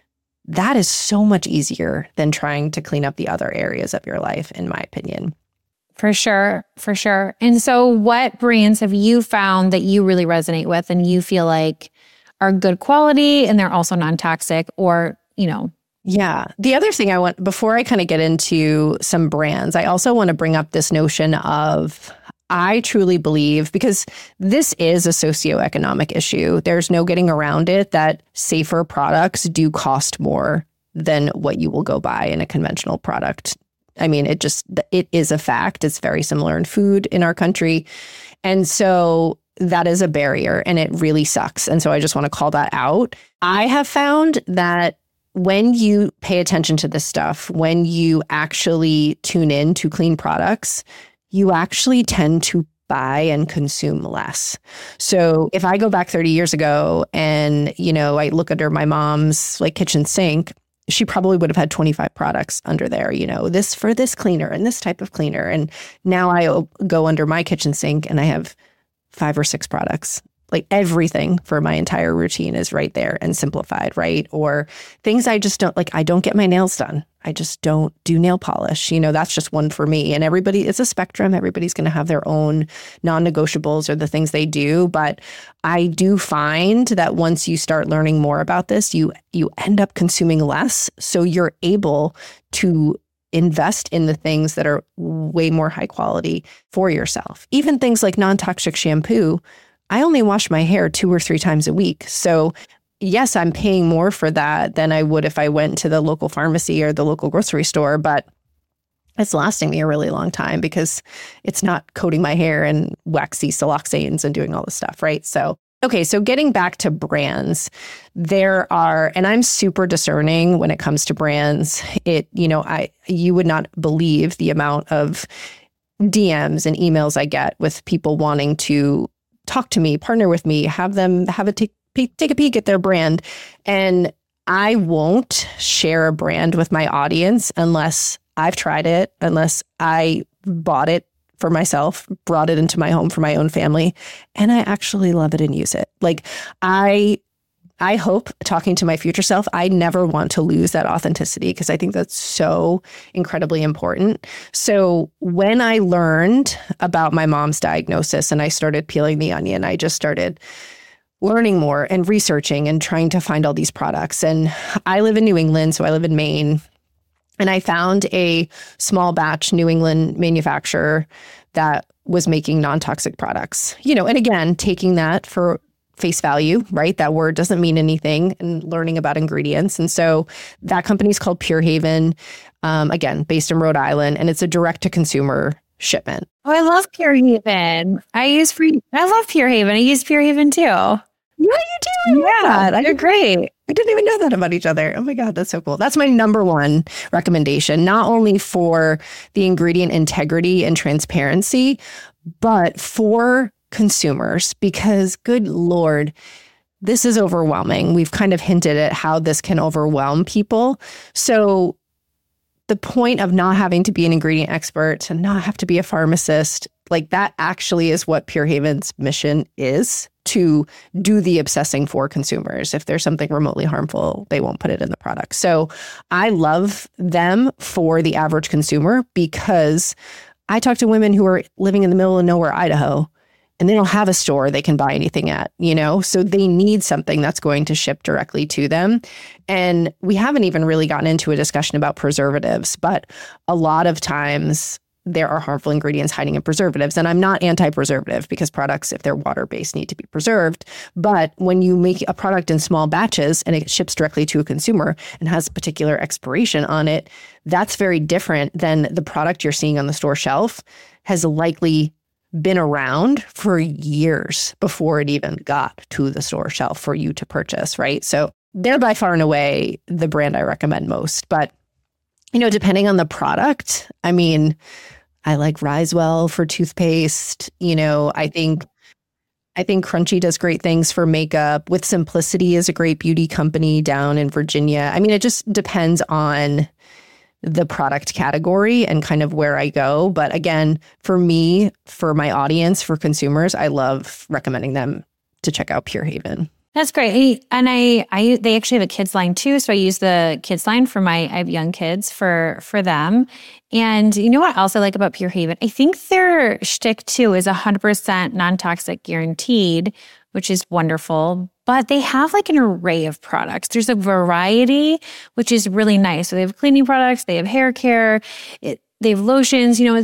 A: that is so much easier than trying to clean up the other areas of your life, in my opinion.
B: For sure. For sure. And so what brands have you found that you really resonate with and you feel like are good quality and they're also non-toxic or,
A: Yeah. The other thing before I kind of get into some brands, I also want to bring up this notion of, I truly believe, because this is a socioeconomic issue, there's no getting around it, that safer products do cost more than what you will go buy in a conventional product. I mean, it is a fact. It's very similar in food in our country. And so that is a barrier and it really sucks. And so I just want to call that out. I have found that when you pay attention to this stuff, when you actually tune in to clean products, you actually tend to buy and consume less. So if I go back 30 years ago and, I look under my mom's kitchen sink, she probably would have had 25 products under there, this for this cleaner and this type of cleaner. And now I go under my kitchen sink and I have 5 or 6 products. Like everything for my entire routine is right there and simplified, right? Or things I just don't like. I don't get my nails done. I just don't do nail polish. That's just one for me. And it's a spectrum. Everybody's going to have their own non-negotiables or the things they do. But I do find that once you start learning more about this, you end up consuming less. So you're able to invest in the things that are way more high quality for yourself. Even things like non-toxic shampoo. I only wash my hair 2 or 3 times a week. So yes, I'm paying more for that than I would if I went to the local pharmacy or the local grocery store, but it's lasting me a really long time because it's not coating my hair in waxy siloxanes and doing all this stuff, right? So, okay, so getting back to brands, and I'm super discerning when it comes to brands. You would not believe the amount of DMs and emails I get with people wanting to talk to me, partner with me, have them take a peek at their brand. And I won't share a brand with my audience unless I've tried it, unless I bought it for myself, brought it into my home for my own family, and I actually love it and use it. Like I hope, talking to my future self, I never want to lose that authenticity because I think that's so incredibly important. So when I learned about my mom's diagnosis and I started peeling the onion, I just started learning more and researching and trying to find all these products. And I live in New England, so I live in Maine. And I found a small batch New England manufacturer that was making non-toxic products. And again, taking that for face value, right? That word doesn't mean anything, and learning about ingredients. And so that company is called Pure Haven, again, based in Rhode Island, and it's a direct-to-consumer shipment.
B: Oh, I love Pure Haven. I love Pure Haven. I use Pure Haven too.
A: Yeah, you do.
B: Yeah, they're great.
A: I didn't even know that about each other. Oh my God, that's so cool. That's my number one recommendation, not only for the ingredient integrity and transparency, but for consumers, because good Lord, this is overwhelming. We've kind of hinted at how this can overwhelm people. So the point of not having to be an ingredient expert, to not have to be a pharmacist, like that actually is what Pure Haven's mission is, to do the obsessing for consumers. If there's something remotely harmful, they won't put it in the product. So I love them for the average consumer, because I talk to women who are living in the middle of nowhere, Idaho, and they don't have a store they can buy anything at, so they need something that's going to ship directly to them. And we haven't even really gotten into a discussion about preservatives, but a lot of times there are harmful ingredients hiding in preservatives. And I'm not anti-preservative, because products, if they're water-based, need to be preserved. But when you make a product in small batches and it ships directly to a consumer and has a particular expiration on it, that's very different than the product you're seeing on the store shelf has likely been around for years before it even got to the store shelf for you to purchase, right? So they're by far and away the brand I recommend most. But, depending on the product, I mean, I like Risewell for toothpaste. I think Crunchy does great things for makeup. With Simplicity is a great beauty company down in Virginia. I mean, it just depends on the product category and kind of where I go. But again, for me, for my audience, for consumers, I love recommending them to check out Pure Haven.
B: That's great. And they actually have a kids line too. So I use the kids line I have young kids for them. And you know what else I like about Pure Haven? I think their shtick too is 100% non-toxic guaranteed, which is wonderful. But they have like an array of products. There's a variety, which is really nice. So they have cleaning products, they have hair care, they have lotions. You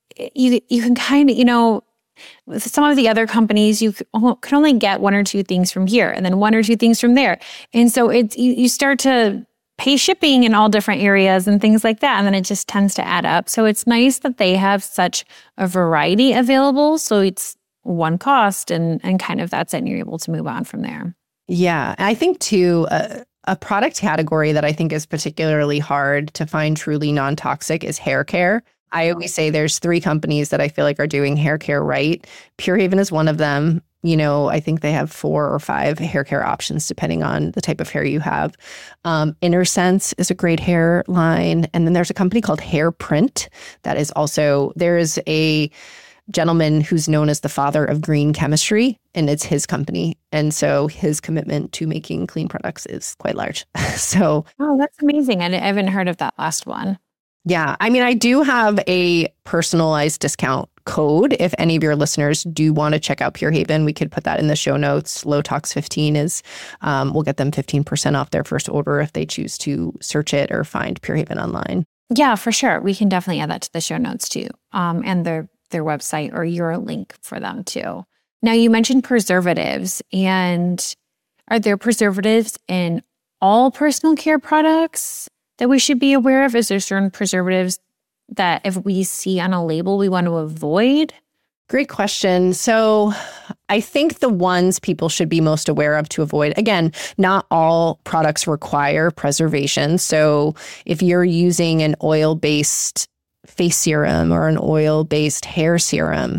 B: can kind of, with some of the other companies, you can only get one or two things from here and then one or two things from there. And so you start to pay shipping in all different areas and things like that. And then it just tends to add up. So it's nice that they have such a variety available. So it's one cost and kind of that's it. And you're able to move on from there.
A: Yeah. I think too, a product category that I think is particularly hard to find truly non-toxic is hair care. I always say there's 3 companies that I feel like are doing hair care right. Pure Haven is one of them. I think they have 4 or 5 hair care options depending on the type of hair you have. InnerSense is a great hair line. And then there's a company called Hairprint that is also, there's a gentleman who's known as the father of green chemistry, and it's his company. And so his commitment to making clean products is quite large. Oh,
B: that's amazing. I haven't heard of that last one.
A: Yeah. I mean, I do have a personalized discount code. If any of your listeners do want to check out Pure Haven, we could put that in the show notes. LowTox15 is, we'll get them 15% off their first order if they choose to search it or find Pure Haven online.
B: Yeah, for sure. We can definitely add that to the show notes too. And their website or your link for them too. Now you mentioned preservatives, and are there preservatives in all personal care products that we should be aware of? Is there certain preservatives that if we see on a label we want to avoid?
A: Great question. So I think the ones people should be most aware of to avoid, again, not all products require preservation. So if you're using an oil-based face serum or an oil-based hair serum,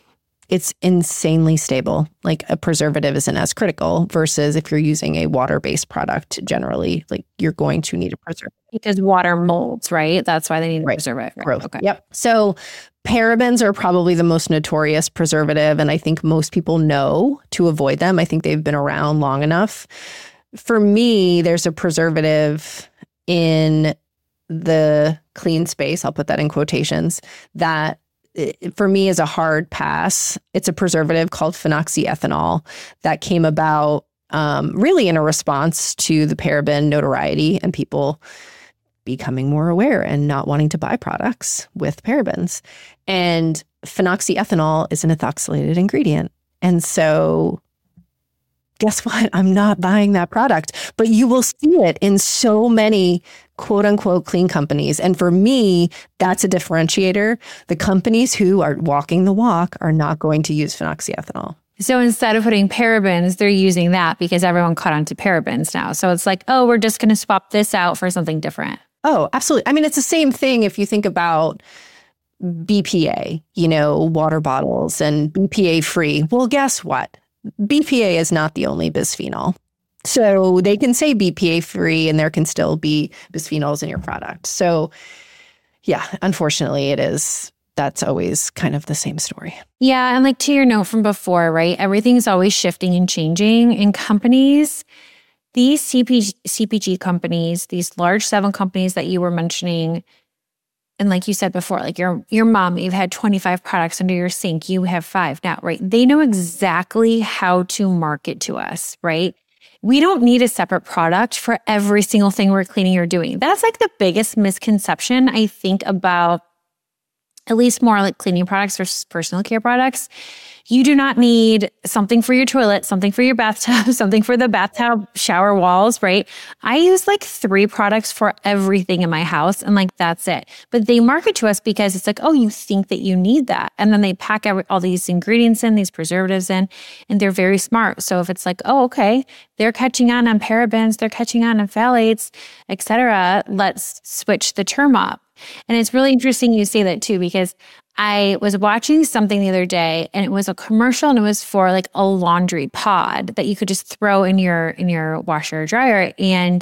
A: it's insanely stable. Like a preservative isn't as critical versus if you're using a water-based product, generally, like you're going to need a preservative.
B: Because water molds, right? That's why they need to preserve it.
A: Right? Okay. Yep. So parabens are probably the most notorious preservative, and I think most people know to avoid them. I think they've been around long enough. For me, there's a preservative in the clean space, I'll put that in quotations, that for me is a hard pass. It's a preservative called phenoxyethanol that came about really in a response to the paraben notoriety and people becoming more aware and not wanting to buy products with parabens. And phenoxyethanol is an ethoxylated ingredient. And so guess what? I'm not buying that product. But you will see it in so many quote unquote clean companies. And for me, that's a differentiator. The companies who are walking the walk are not going to use phenoxyethanol.
B: So instead of putting parabens, they're using that because everyone caught on to parabens now. So it's like, oh, we're just going to swap this out for something different.
A: Oh, absolutely. I mean, it's the same thing if you think about BPA, water bottles and BPA free. Well, guess what? BPA is not the only bisphenol. So they can say BPA free and there can still be bisphenols in your product. So yeah, unfortunately that's always kind of the same story.
B: Yeah. And like to your note from before, right? Everything's always shifting and changing in companies. These CPG companies, these large 7 companies that you were mentioning, and like you said before, like your mom, you've had 25 products under your sink, you have 5 now, right? They know exactly how to market to us, right? We don't need a separate product for every single thing we're cleaning or doing. That's like the biggest misconception, I think, about at least more like cleaning products versus personal care products. You do not need something for your toilet, something for your bathtub, something for the bathtub shower walls, right? I use like 3 products for everything in my house and like that's it. But they market to us because it's like, oh, you think that you need that. And then they pack all these ingredients in, these preservatives in, and they're very smart. So if it's like, oh, okay, they're catching on parabens, they're catching on phthalates, et cetera, let's switch the term up. And it's really interesting you say that too, because I was watching something the other day and it was a commercial and it was for like a laundry pod that you could just throw in your washer or dryer. And,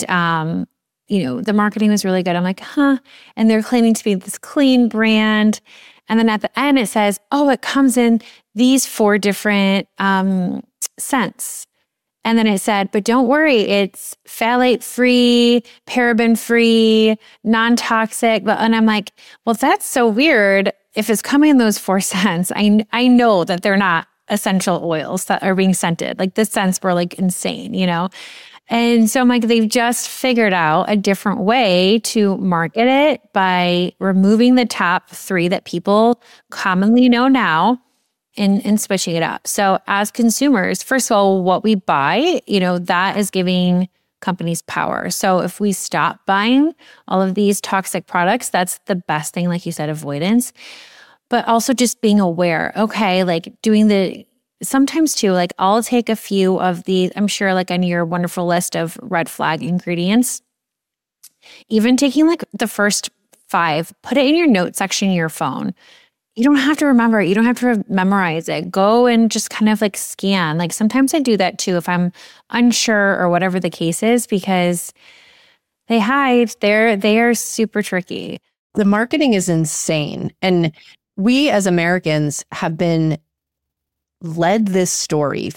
B: the marketing was really good. I'm like, huh. And they're claiming to be this clean brand. And then at the end it says, oh, it comes in these 4 different scents. And then it said, but don't worry, it's phthalate free, paraben free, non-toxic. And I'm like, well, that's so weird. If it's coming in those 4 scents, I know that they're not essential oils that are being scented. Like the scents were like insane, And so I'm like, they've just figured out a different way to market it by removing the top 3 that people commonly know now. And switching it up. So as consumers, first of all, what we buy, that is giving companies power. So if we stop buying all of these toxic products, that's the best thing, like you said, avoidance. But also just being aware, okay, like sometimes too, like I'll take a few of these, I'm sure like on your wonderful list of red flag ingredients, even taking like the first 5, put it in your note section of your phone. You don't have to remember it. You don't have to memorize it. Go and just kind of like scan. Like sometimes I do that too if I'm unsure or whatever the case is because they hide. They are super tricky.
A: The marketing is insane. And we as Americans have been fed this story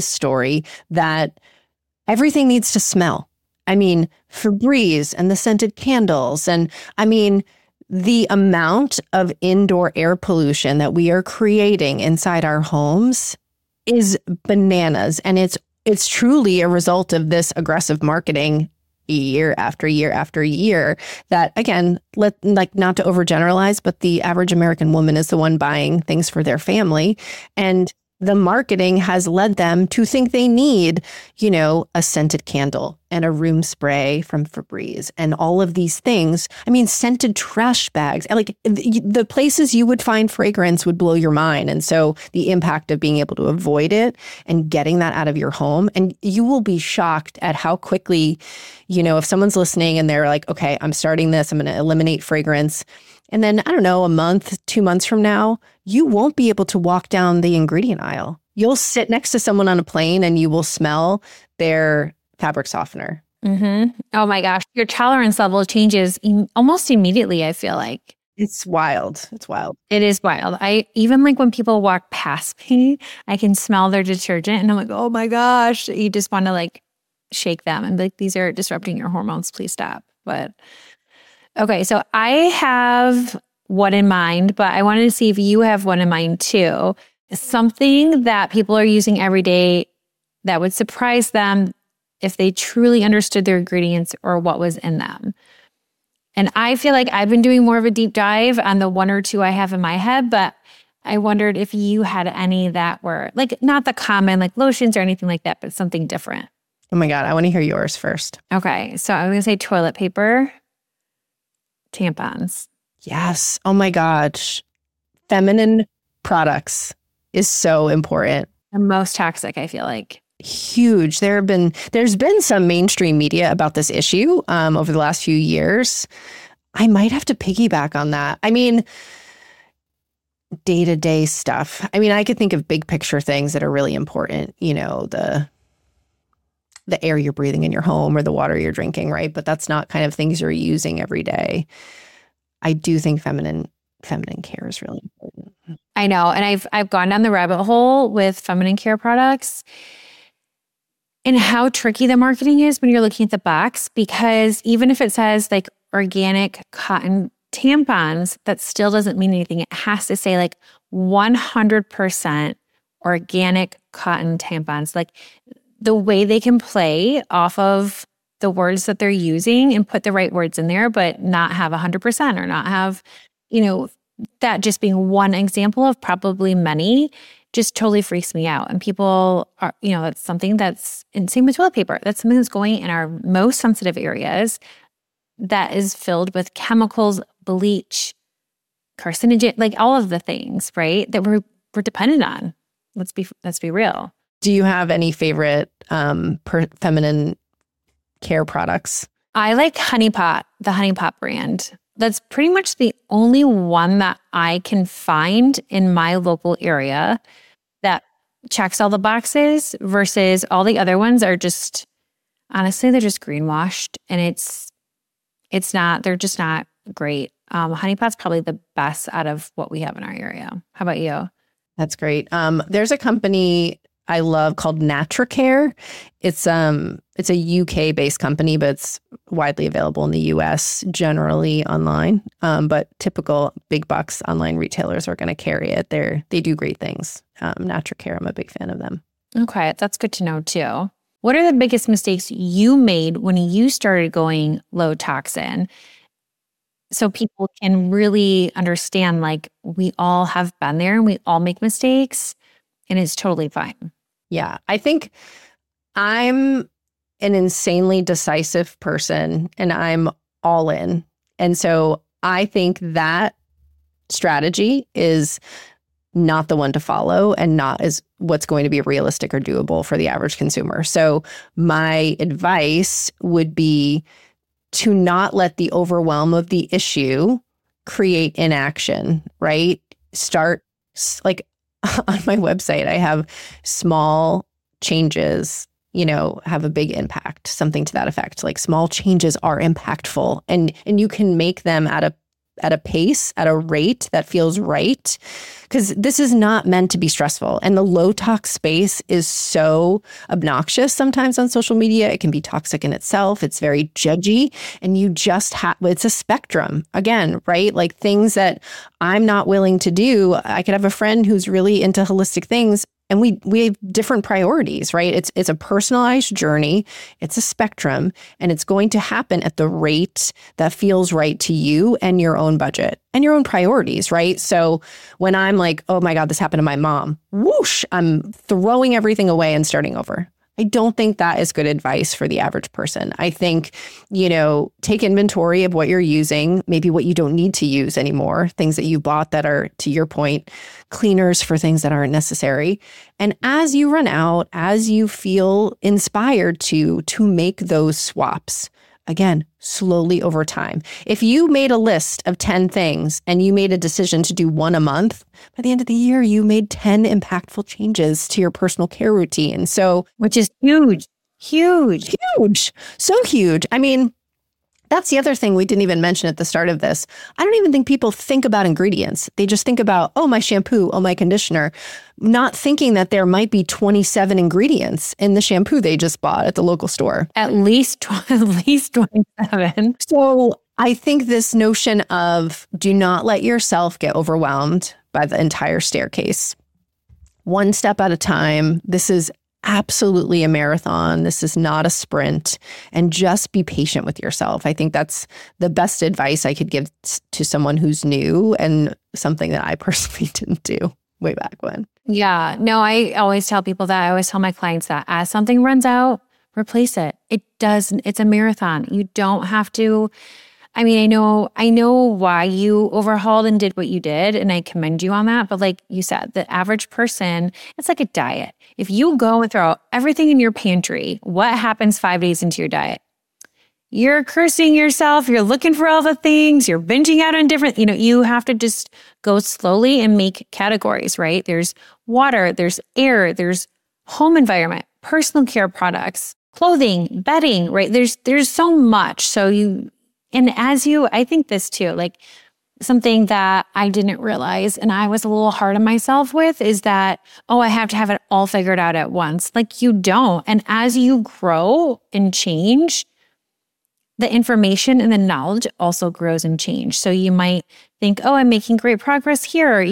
A: that everything needs to smell. I mean, Febreze and the scented candles. And I mean, the amount of indoor air pollution that we are creating inside our homes is bananas. And it's truly a result of this aggressive marketing year after year after year that, again, not to overgeneralize, but the average American woman is the one buying things for their family. And the marketing has led them to think they need, a scented candle and a room spray from Febreze and all of these things. I mean, scented trash bags. Like the places you would find fragrance would blow your mind. And so the impact of being able to avoid it and getting that out of your home. And you will be shocked at how quickly, if someone's listening and they're like, okay, I'm starting this, I'm going to eliminate fragrance. And then, I don't know, a month, 2 months from now, you won't be able to walk down the ingredient aisle. You'll sit next to someone on a plane and you will smell their fabric softener.
B: Mm-hmm. Oh my gosh. Your tolerance level changes almost immediately, I feel like.
A: It's wild. It's wild.
B: It is wild. Even like when people walk past me, I can smell their detergent and I'm like, oh my gosh. You just want to like shake them and be like, these are disrupting your hormones. Please stop. But okay, so I have one in mind, but I wanted to see if you have one in mind too. Something that people are using every day that would surprise them if they truly understood their ingredients or what was in them. And I feel like I've been doing more of a deep dive on the 1 or 2 I have in my head, but I wondered if you had any that were like not the common like lotions or anything like that, but something different.
A: Oh my God, I want to hear yours first.
B: Okay. So I'm going to say toilet paper, tampons.
A: Yes. Oh my gosh. Feminine products is so important.
B: The most toxic, I feel like.
A: Huge. There's been some mainstream media about this issue over the last few years. I might have to piggyback on that. I mean, day-to-day stuff. I mean, I could think of big picture things that are really important, you know, the air you're breathing in your home or the water you're drinking, right? But that's not kind of things you're using every day. I do think feminine care is really important.
B: I know. And I've gone down the rabbit hole with feminine care products and how tricky the marketing is when you're looking at the box, because even if it says like organic cotton tampons, that still doesn't mean anything. It has to say like 100% organic cotton tampons. Like the way they can play off of the words that they're using and put the right words in there, but not have 100% or not have, you know, that just being one example of probably many just totally freaks me out. And people are, you know, that's something that's, and same with toilet paper. That's something that's going in our most sensitive areas that is filled with chemicals, bleach, carcinogen, like all of the things, right? That we're dependent on. Let's be real.
A: Do you have any favorite feminine care products?
B: I like Honey Pot, the Honey Pot brand. That's pretty much the only one that I can find in my local area that checks all the boxes versus all the other ones are just, honestly, they're just greenwashed and they're just not great. Honey Pot's probably the best out of what we have in our area. How about you?
A: That's great. There's a company I love called NatraCare. It's a UK based company, but it's widely available in the US, generally online. But typical big box online retailers are going to carry it. They do great things. NatraCare, I'm a big fan of them.
B: Okay, that's good to know too. What are the biggest mistakes you made when you started going low toxin? So people can really understand, like, we all have been there and we all make mistakes and it's totally fine.
A: Yeah, I think I'm an insanely decisive person and I'm all in. And so I think that strategy is not the one to follow and not as what's going to be realistic or doable for the average consumer. So my advice would be to not let the overwhelm of the issue create inaction, right? Start, like on my website, I have small changes, have a big impact, something to that effect. Like small changes are impactful and you can make them at a pace, at a rate that feels right. Because this is not meant to be stressful. And the low tox space is so obnoxious sometimes on social media. It can be toxic in itself. It's very judgy. And you just it's a spectrum again, right? Like things that I'm not willing to do. I could have a friend who's really into holistic things. And we have different priorities, right? It's a personalized journey. It's a spectrum, and it's going to happen at the rate that feels right to you and your own budget and your own priorities, right? So when I'm like, oh my God, this happened to my mom, whoosh, I'm throwing everything away and starting over. I don't think that is good advice for the average person. I think, take inventory of what you're using, maybe what you don't need to use anymore, things that you bought that are, to your point, cleaners for things that aren't necessary. And as you run out, as you feel inspired to make those swaps, again, slowly over time. If you made a list of 10 things and you made a decision to do one a month, by the end of the year, you made 10 impactful changes to your personal care routine. So,
B: which is huge,
A: so huge. I mean, that's the other thing we didn't even mention at the start of this. I don't even think people think about ingredients. They just think about, oh, my shampoo, oh, my conditioner, not thinking that there might be 27 ingredients in the shampoo they just bought at the local store.
B: At least 27.
A: So I think this notion of do not let yourself get overwhelmed by the entire staircase. One step at a time. This is absolutely a marathon. This is not a sprint. And just be patient with yourself. I think that's the best advice I could give to someone who's new, and something that I personally didn't do way back when.
B: Yeah. No, I always tell people that. I always tell my clients that as something runs out, replace it. It's a marathon. You don't have to. I mean, I know why you overhauled and did what you did, and I commend you on that. But like you said, the average person, it's like a diet. If you go and throw out everything in your pantry, what happens 5 days into your diet? You're cursing yourself. You're looking for all the things. You're binging out on different, you have to just go slowly and make categories, right? There's water, there's air, there's home environment, personal care products, clothing, bedding, right? There's so much. I think this too, like something that I didn't realize and I was a little hard on myself with is that, I have to have it all figured out at once. Like you don't. And as you grow and change, the information and the knowledge also grows and changes. So you might think, I'm making great progress here.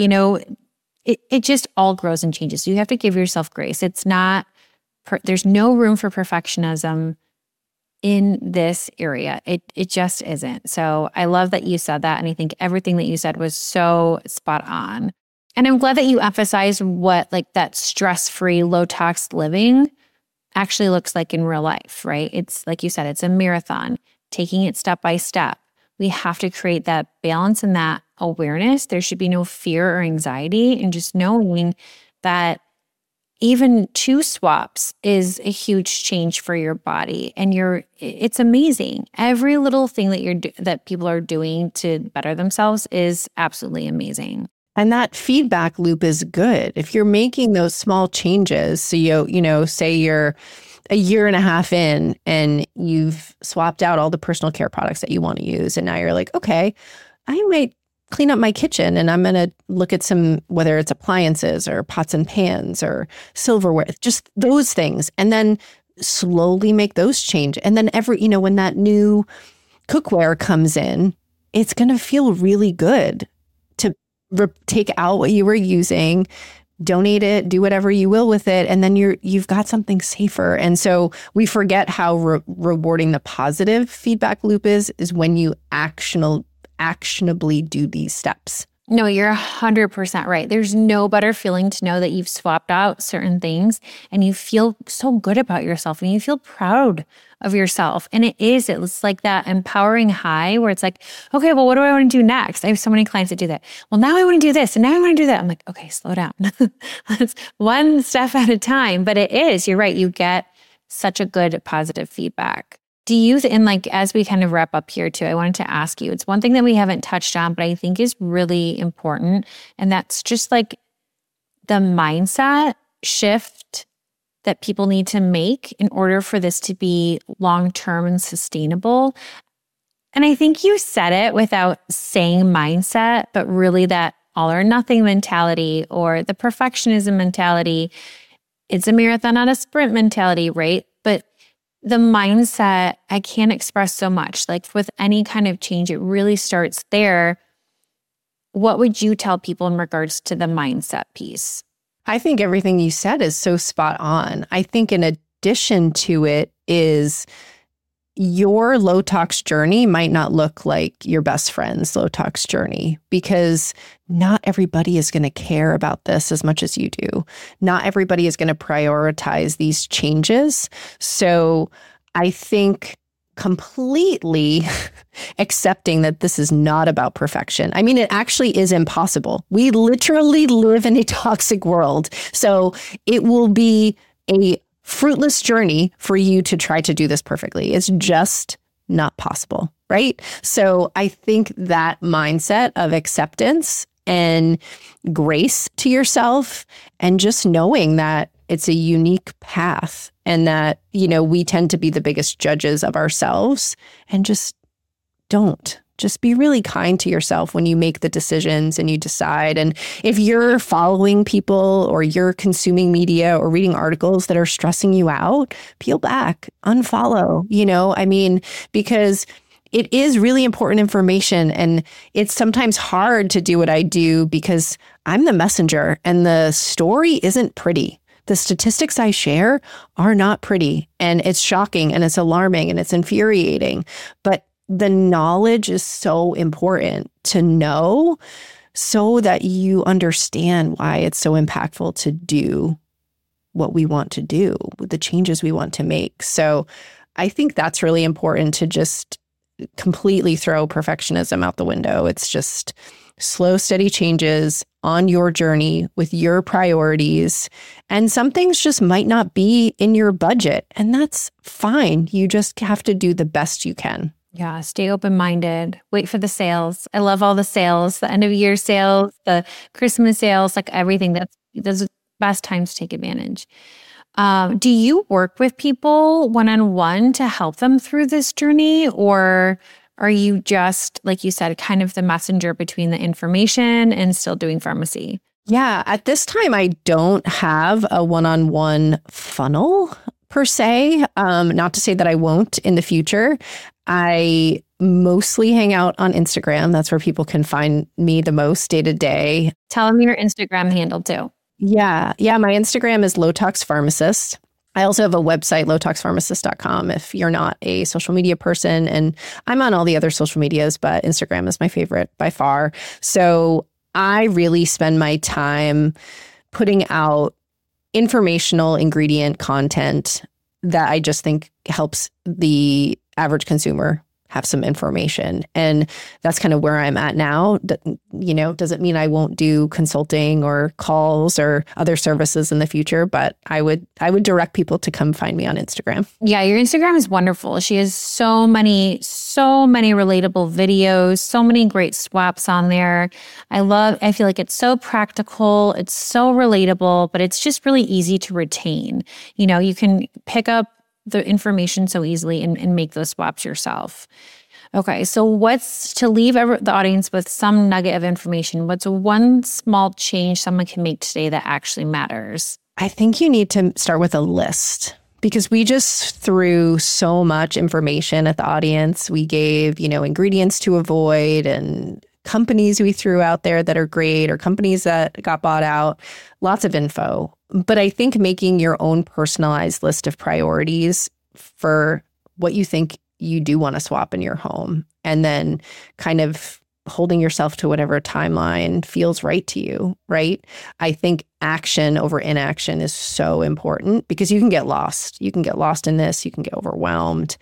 B: It just all grows and changes. So you have to give yourself grace. It's not, there's no room for perfectionism in this area. It just isn't. So I love that you said that. And I think everything that you said was so spot on. And I'm glad that you emphasized what like that stress-free, low-tox living actually looks like in real life, right? It's like you said, it's a marathon, taking it step by step. We have to create that balance and that awareness. There should be no fear or anxiety, and just knowing that even 2 swaps is a huge change for your body. And it's amazing. Every little thing that people are doing to better themselves is absolutely amazing.
A: And that feedback loop is good. If you're making those small changes, so say you're a year and a half in and you've swapped out all the personal care products that you want to use, and now you're like, okay, I might clean up my kitchen and I'm going to look at whether it's appliances or pots and pans or silverware, just those things. And then slowly make those change. And then when that new cookware comes in, it's going to feel really good to take out what you were using, donate it, do whatever you will with it. And then you've got something safer. And so we forget how rewarding the positive feedback loop is when you actionably do these steps.
B: No, you're 100% right. There's no better feeling to know that you've swapped out certain things and you feel so good about yourself and you feel proud of yourself. And it's like that empowering high where it's like, okay, well, what do I want to do next? I have so many clients that do that. Well, now I want to do this and now I want to do that. I'm like, okay, slow down. That's one step at a time. But you're right. You get such a good positive feedback. Do you, and like as we kind of wrap up here too, I wanted to ask you, it's one thing that we haven't touched on, but I think is really important. And that's just like the mindset shift that people need to make in order for this to be long-term and sustainable. And I think you said it without saying mindset, but really that all or nothing mentality or the perfectionism mentality. It's a marathon, not a sprint mentality, right? But the mindset, I can't express so much. Like with any kind of change, it really starts there. What would you tell people in regards to the mindset piece?
A: I think everything you said is so spot on. I think in addition to it is your low tox journey might not look like your best friend's low tox journey, because not everybody is going to care about this as much as you do. Not everybody is going to prioritize these changes. So I think completely accepting that this is not about perfection. I mean, it actually is impossible. We literally live in a toxic world. So it will be a fruitless journey for you to try to do this perfectly. It's just not possible, right? So I think that mindset of acceptance and grace to yourself, and just knowing that it's a unique path and that, we tend to be the biggest judges of ourselves, and just be really kind to yourself when you make the decisions and you decide. And if you're following people or you're consuming media or reading articles that are stressing you out, peel back, unfollow, because it is really important information. And it's sometimes hard to do what I do because I'm the messenger and the story isn't pretty. The statistics I share are not pretty, and it's shocking and it's alarming and it's infuriating. But the knowledge is so important to know so that you understand why it's so impactful to do what we want to do, the changes we want to make. So I think that's really important, to just completely throw perfectionism out the window. It's just slow, steady changes on your journey with your priorities. And some things just might not be in your budget, and that's fine. You just have to do the best you can.
B: Yeah, stay open-minded. Wait for the sales. I love all the sales, the end of year sales, the Christmas sales, like everything. Those are the best times to take advantage. Do you work with people one-on-one to help them through this journey? Or are you just, like you said, kind of the messenger between the information and still doing pharmacy?
A: Yeah, at this time, I don't have a one-on-one funnel per se. Not to say that I won't in the future. I mostly hang out on Instagram. That's where people can find me the most day to day.
B: Tell them your Instagram handle too.
A: Yeah. My Instagram is Low Tox Pharmacist. I also have a website, lowtoxpharmacist.com, if you're not a social media person. And I'm on all the other social medias, but Instagram is my favorite by far. So I really spend my time putting out informational ingredient content that I just think helps the average consumer have some information. And that's kind of where I'm at now. Doesn't mean I won't do consulting or calls or other services in the future, but I would direct people to come find me on Instagram.
B: Yeah, your Instagram is wonderful. She has so many relatable videos, so many great swaps on there. I feel like it's so practical, it's so relatable, but it's just really easy to retain. You can pick up the information so easily and make those swaps yourself. Okay, so what's to leave the audience with some nugget of information? What's one small change someone can make today that actually matters?
A: I think you need to start with a list, because we just threw so much information at the audience. We gave, ingredients to avoid and companies we threw out there that are great, or companies that got bought out, lots of info. But I think making your own personalized list of priorities for what you think you do want to swap in your home, and then kind of holding yourself to whatever timeline feels right to you, right? I think action over inaction is so important, because you can get lost. You can get lost in this. You can get overwhelmed.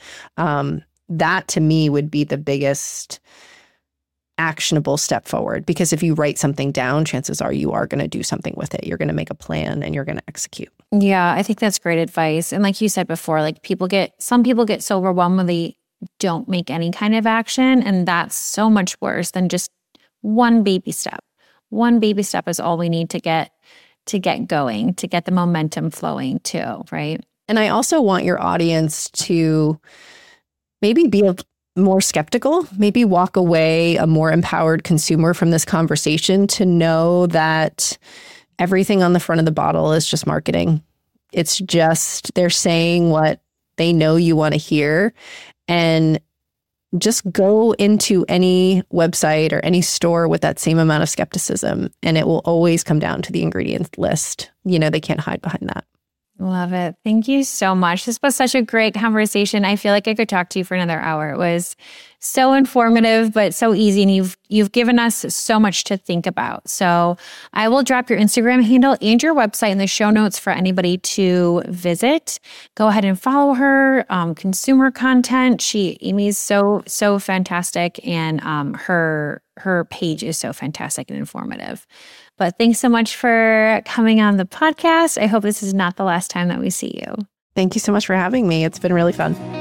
A: That to me would be the biggest actionable step forward, because if you write something down, chances are you are going to do something with it. You're going to make a plan and you're going to execute.
B: Yeah, I think that's great advice. And like you said before, some people get so overwhelmed when they don't make any kind of action. And that's so much worse than just one baby step. One baby step is all we need to get going, to get the momentum flowing too, right?
A: And I also want your audience to maybe be more skeptical, maybe walk away a more empowered consumer from this conversation, to know that everything on the front of the bottle is just marketing. It's just, they're saying what they know you want to hear. And just go into any website or any store with that same amount of skepticism, and it will always come down to the ingredient list. They can't hide behind that.
B: Love it. Thank you so much. This was such a great conversation. I feel like I could talk to you for another hour. It was so informative, but so easy. And you've given us so much to think about. So I will drop your Instagram handle and your website in the show notes for anybody to visit. Go ahead and follow her. Consumer content. Amy's so fantastic. And her page is so fantastic and informative. But thanks so much for coming on the podcast. I hope this is not the last time that we see you.
A: Thank you so much for having me. It's been really fun.